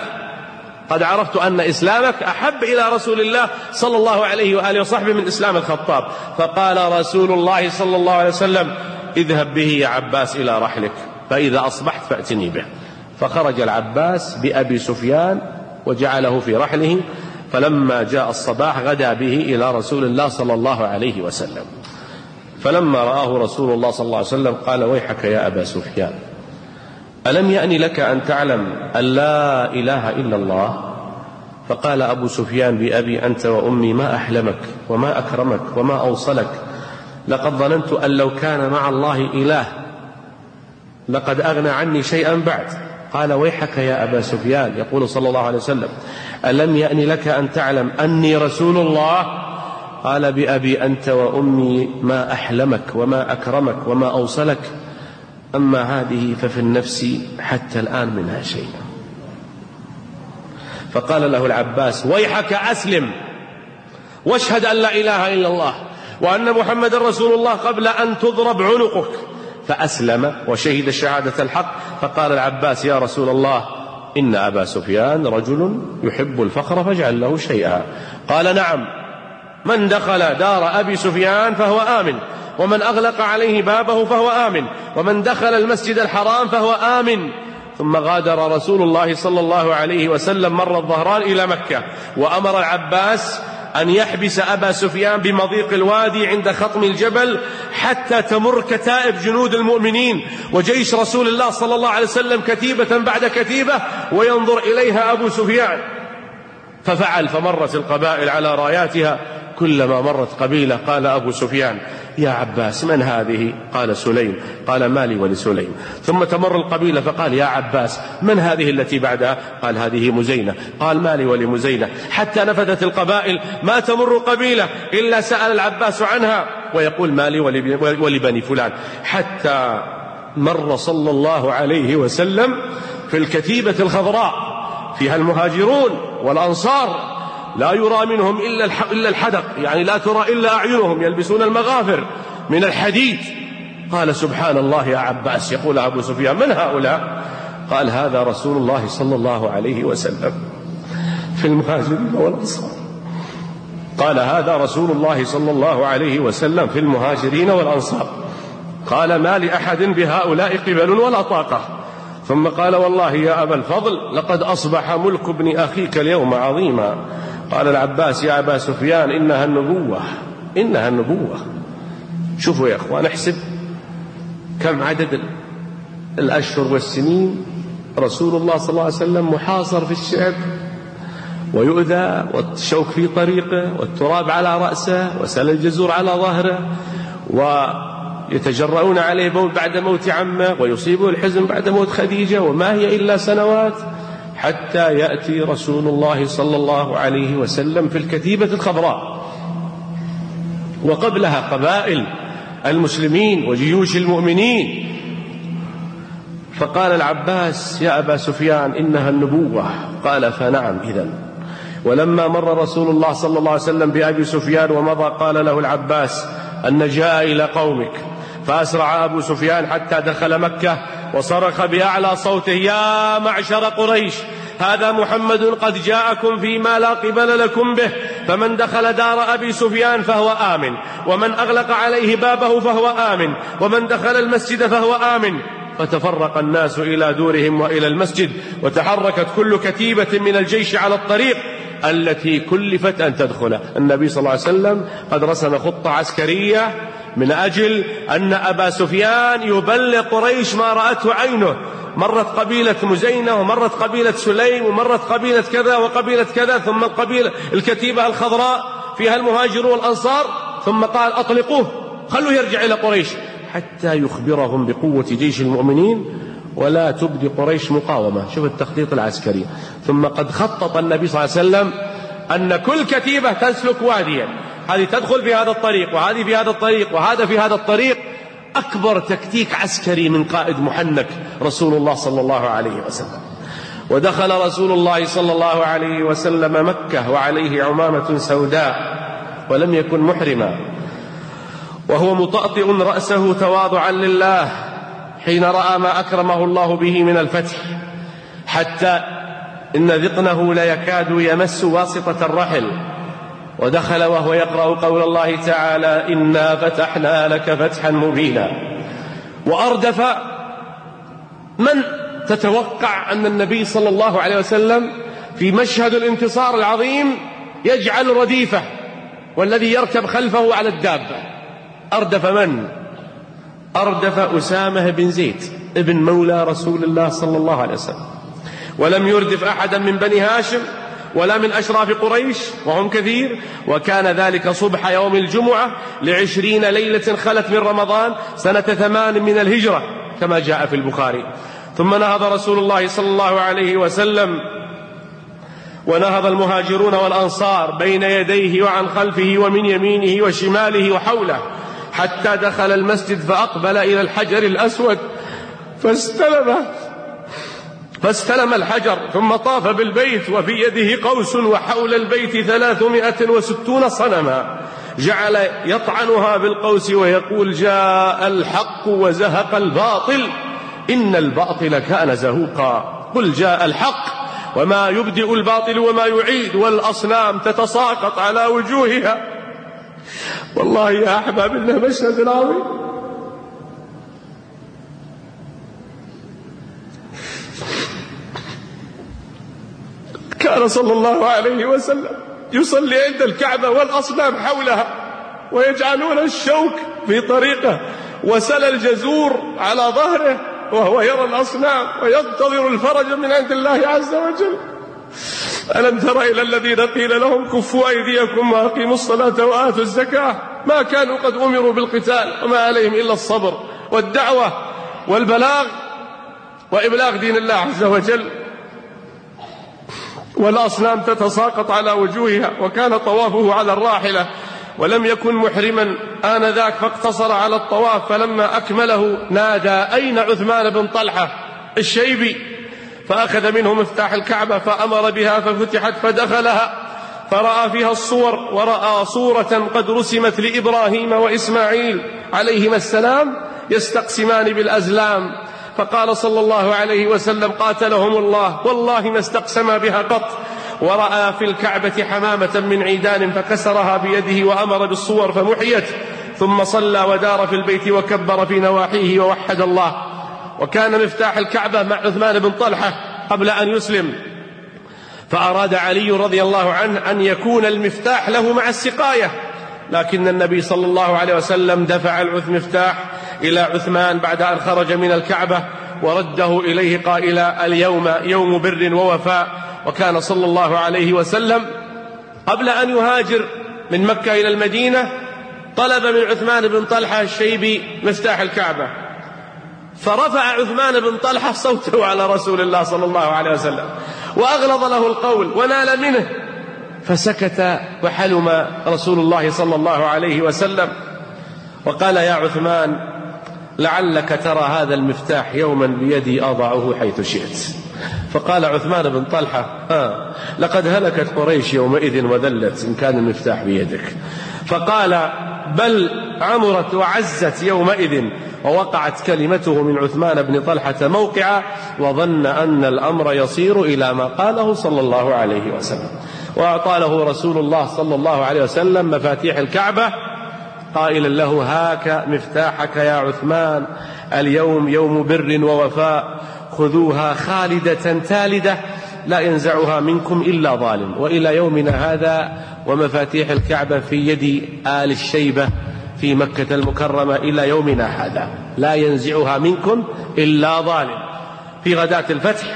قد عرفت أن إسلامك أحب إلى رسول الله صلى الله عليه وآله وصحبه من إسلام الخطاب. فقال رسول الله صلى الله عليه وسلم اذهب به يا عباس إلى رحلك فإذا أصبحت فأتني به. فخرج العباس بأبي سفيان وجعله في رحله، فلما جاء الصباح غدا به إلى رسول الله صلى الله عليه وسلم. فلما رآه رسول الله صلى الله عليه وسلم قال ويحك يا أبا سفيان، ألم يأن لك أن تعلم أن لا إله إلا الله؟ فقال أبو سفيان بأبي أنت وأمي ما أحلمك وما أكرمك وما أوصلك، لقد ظننت أن لو كان مع الله إله لقد أغنى عني شيئا بعد. قال ويحك يا أبا سفيان، يقول صلى الله عليه وسلم ألم يأن لك أن تعلم أني رسول الله؟ قال بأبي أنت وأمي ما أحلمك وما أكرمك وما أوصلك، أما هذه ففي النفس حتى الآن منها شيء. فقال له العباس ويحك أسلم واشهد أن لا إله إلا الله وأن محمد رسول الله قبل أن تضرب عنقك. فأسلم وشهد شهادة الحق. فقال العباس يا رسول الله إن أبا سفيان رجل يحب الفخر فاجعل له شيئا. قال نعم، من دخل دار أبي سفيان فهو آمن، ومن أغلق عليه بابه فهو آمن، ومن دخل المسجد الحرام فهو آمن. ثم غادر رسول الله صلى الله عليه وسلم مر الظهران إلى مكة، وأمر العباس أن يحبس أبا سفيان بمضيق الوادي عند خطم الجبل حتى تمر كتائب جنود المؤمنين وجيش رسول الله صلى الله عليه وسلم كتيبة بعد كتيبة وينظر إليها أبو سفيان. ففعل، فمرت القبائل على راياتها، كلما مرت قبيلة قال أبو سفيان: يا عباس من هذه؟ قال: سليم. قال: مالي ولسليم. ثم تمر القبيلة فقال: يا عباس من هذه التي بعدها؟ قال: هذه مزينة. قال: مالي ولمزينة. حتى نفذت القبائل، ما تمر قبيلة إلا سأل العباس عنها ويقول: مالي ولبني فلان. حتى مر صلى الله عليه وسلم في الكتيبة الخضراء فيها المهاجرون والأنصار، لا يرى منهم إلا الحدق، يعني لا ترى إلا أعينهم، يلبسون المغافر من الحديد. قال: سبحان الله يا عباس. يقول أبو سفيان: من هؤلاء؟ قال: هذا رسول الله صلى الله عليه وسلم في المهاجرين والأنصار. قال: هذا رسول الله صلى الله عليه وسلم في المهاجرين والأنصار. قال: ما لأحد بهؤلاء قبل ولا طاقة. ثم قال: والله يا أبا الفضل لقد أصبح ملك ابن أخيك اليوم عظيما. قال العباس: يا أبا سفيان إنها النبوة، إنها النبوة. شوفوا يا أخوان، احسب كم عدد الأشهر والسنين رسول الله صلى الله عليه وسلم محاصر في الشعب ويؤذى والشوك في طريقه والتراب على رأسه وسل الجزور على ظهره ويتجرؤون عليه بعد موت عمه ويصيبه الحزن بعد موت خديجة، وما هي إلا سنوات حتى يأتي رسول الله صلى الله عليه وسلم في الكتيبة الخضراء، وقبلها قبائل المسلمين وجيوش المؤمنين. فقال العباس: يا أبا سفيان إنها النبوة. قال: فنعم إذن. ولما مر رسول الله صلى الله عليه وسلم بأبي سفيان ومضى قال له العباس: أن جاء إلى قومك. فأسرع أبو سفيان حتى دخل مكة وصرخ بأعلى صوته: يا معشر قريش، هذا محمد قد جاءكم فيما لا قبل لكم به، فمن دخل دار أبي سفيان فهو آمن، ومن أغلق عليه بابه فهو آمن، ومن دخل المسجد فهو آمن. فتفرق الناس إلى دورهم وإلى المسجد، وتحركت كل كتيبة من الجيش على الطريق التي كلفت أن تدخل. النبي صلى الله عليه وسلم قد رسم خطة عسكرية من أجل أن أبا سفيان يبلغ قريش ما رأته عينه. مرت قبيلة مزينة ومرت قبيلة سليم ومرت قبيلة كذا وقبيلة كذا، ثم القبيلة الكتيبة الخضراء فيها المهاجرون والأنصار، ثم قال: أطلقوه، خلوه يرجع إلى قريش حتى يخبرهم بقوة جيش المؤمنين ولا تبدي قريش مقاومة. شوف التخطيط العسكري. ثم قد خطط النبي صلى الله عليه وسلم أن كل كتيبة تسلك واديا، هذه تدخل في هذا الطريق وهذه في هذا الطريق وهذا في هذا الطريق. أكبر تكتيك عسكري من قائد محنك رسول الله صلى الله عليه وسلم. ودخل رسول الله صلى الله عليه وسلم مكة وعليه عمامة سوداء ولم يكن محرما، وهو مطأطئ رأسه تواضعا لله حين رأى ما أكرمه الله به من الفتح، حتى إن ذقنه ليكاد يمس واسطة الرحل. ودخل وهو يقرأ قول الله تعالى: إنا فتحنا لك فتحا مبينا. وأردف من تتوقع أن النبي صلى الله عليه وسلم في مشهد الانتصار العظيم يجعل رديفه والذي يركب خلفه على الدابة. أردف من؟ أردف أسامة بن زيد ابن مولى رسول الله صلى الله عليه وسلم، ولم يردف أحدا من بني هاشم ولا من أشراف قريش وهم كثير. وكان ذلك صبح يوم الجمعة لعشرين ليلة خلت من رمضان سنة ثمان من الهجرة كما جاء في البخاري. ثم نهض رسول الله صلى الله عليه وسلم ونهض المهاجرون والأنصار بين يديه وعن خلفه ومن يمينه وشماله وحوله، حتى دخل المسجد فأقبل إلى الحجر الأسود فاستلمه فاستلم الحجر، ثم طاف بالبيت وفي يده قوس وحول البيت ثلاثمائة وستون صنما، جعل يطعنها بالقوس ويقول: جاء الحق وزهق الباطل إن الباطل كان زهوقا. قل جاء الحق وما يبدئ الباطل وما يعيد، والأصنام تتساقط على وجوهها. والله يا أحباب إنه مشهد عظيم. كان صلى الله عليه وسلم يصلي عند الكعبة والأصنام حولها، ويجعلون الشوك في طريقه وسل الجزور على ظهره وهو يرى الأصنام وينتظر الفرج من عند الله عز وجل. ألم تر إلى الذين قيل لهم كفوا أيديكم وأقيموا الصلاة وآتوا الزكاة ما كانوا قد أمروا بالقتال وما عليهم إلا الصبر والدعوة والبلاغ وإبلاغ دين الله عز وجل، والأصنام تتساقط على وجوهها، وكان طوافه على الراحلة ولم يكن محرما آنذاك فاقتصر على الطواف، فلما أكمله نادى أين عثمان بن طلحة الشيبي؟ فأخذ منه مفتاح الكعبة فأمر بها ففتحت فدخلها فرأى فيها الصور، ورأى صورة قد رسمت لإبراهيم وإسماعيل عليهما السلام يستقسمان بالأزلام، فقال صلى الله عليه وسلم قاتلهم الله والله ما استقسما بها قط. ورأى في الكعبة حمامة من عيدان فكسرها بيده وأمر بالصور فمحيت، ثم صلى ودار في البيت وكبر في نواحيه ووحد الله. وكان مفتاح الكعبة مع عثمان بن طلحة قبل أن يسلم، فأراد علي رضي الله عنه أن يكون المفتاح له مع السقاية، لكن النبي صلى الله عليه وسلم دفع المفتاح إلى عثمان بعد أن خرج من الكعبة ورده إليه قائلا اليوم يوم بر ووفاء. وكان صلى الله عليه وسلم قبل أن يهاجر من مكة إلى المدينة طلب من عثمان بن طلحة الشيبي مفتاح الكعبة، فرفع عثمان بن طلحة صوته على رسول الله صلى الله عليه وسلم وأغلظ له القول ونال منه، فسكت وحلم رسول الله صلى الله عليه وسلم وقال يا عثمان لعلك ترى هذا المفتاح يوما بيدي أضعه حيث شئت. فقال عثمان بن طلحة آه لقد هلكت قريش يومئذ وذلت إن كان المفتاح بيدك. فقال بل عمرت وعزت يومئذ، ووقعت كلمته من عثمان بن طلحة موقعا، وظن أن الأمر يصير إلى ما قاله صلى الله عليه وسلم. وأعطى له رسول الله صلى الله عليه وسلم مفاتيح الكعبة قائلا له هاك مفتاحك يا عثمان، اليوم يوم بر ووفاء، خذوها خالدة تالدة لا ينزعها منكم إلا ظالم. وإلى يومنا هذا ومفاتيح الكعبة في يد آل الشيبة في مكة المكرمة إلى يومنا هذا لا ينزعها منكم إلا ظالم. في غداة الفتح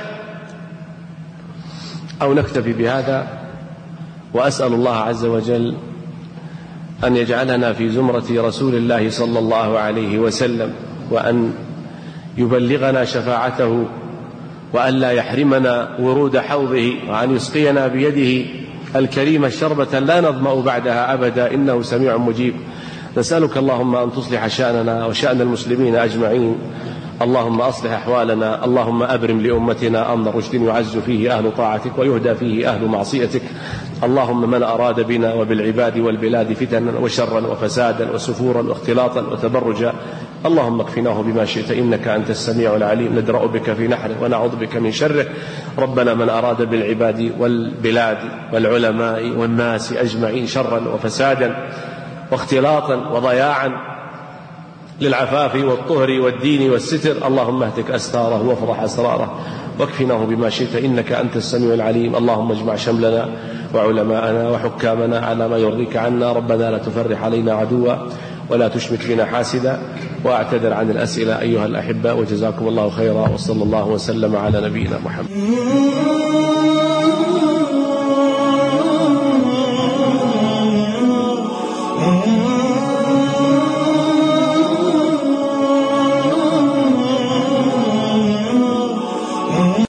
أو نكتفي بهذا، وأسأل الله عز وجل أن يجعلنا في زمرة رسول الله صلى الله عليه وسلم، وأن يبلغنا شفاعته، وأن لا يحرمنا ورود حوضه، وأن يسقينا بيده الكريمة شربة لا نظمأ بعدها أبدا إنه سميع مجيب. نسألك اللهم أن تصلح شأننا وشأن المسلمين أجمعين، اللهم أصلح أحوالنا، اللهم أبرم لأمتنا أمر رشد يعز فيه أهل طاعتك ويهدى فيه أهل معصيتك. اللهم من أراد بنا وبالعباد والبلاد فتنا وشرا وفسادا وسفورا واختلاطا وتبرجا اللهم اكفناه بما شئت إنك أنت السميع العليم. ندرأ بك في نحره ونعوذ بك من شره. ربنا من أراد بالعباد والبلاد والعلماء والناس أجمعين شرا وفسادا واختلاطا وضياعا للعفاف والطهر والدين والستر اللهم اهتك أستاره وافضح أسراره واكفناه بما شئت إنك أنت السميع العليم. اللهم اجمع شملنا وعلماءنا وحكامنا على ما يرضيك عنا. ربنا لا تفرح علينا عدوا ولا تشمت بنا حاسدا. وأعتذر عن الأسئلة أيها الأحباء، وجزاكم الله خيرا، وصلى الله وسلم على نبينا محمد.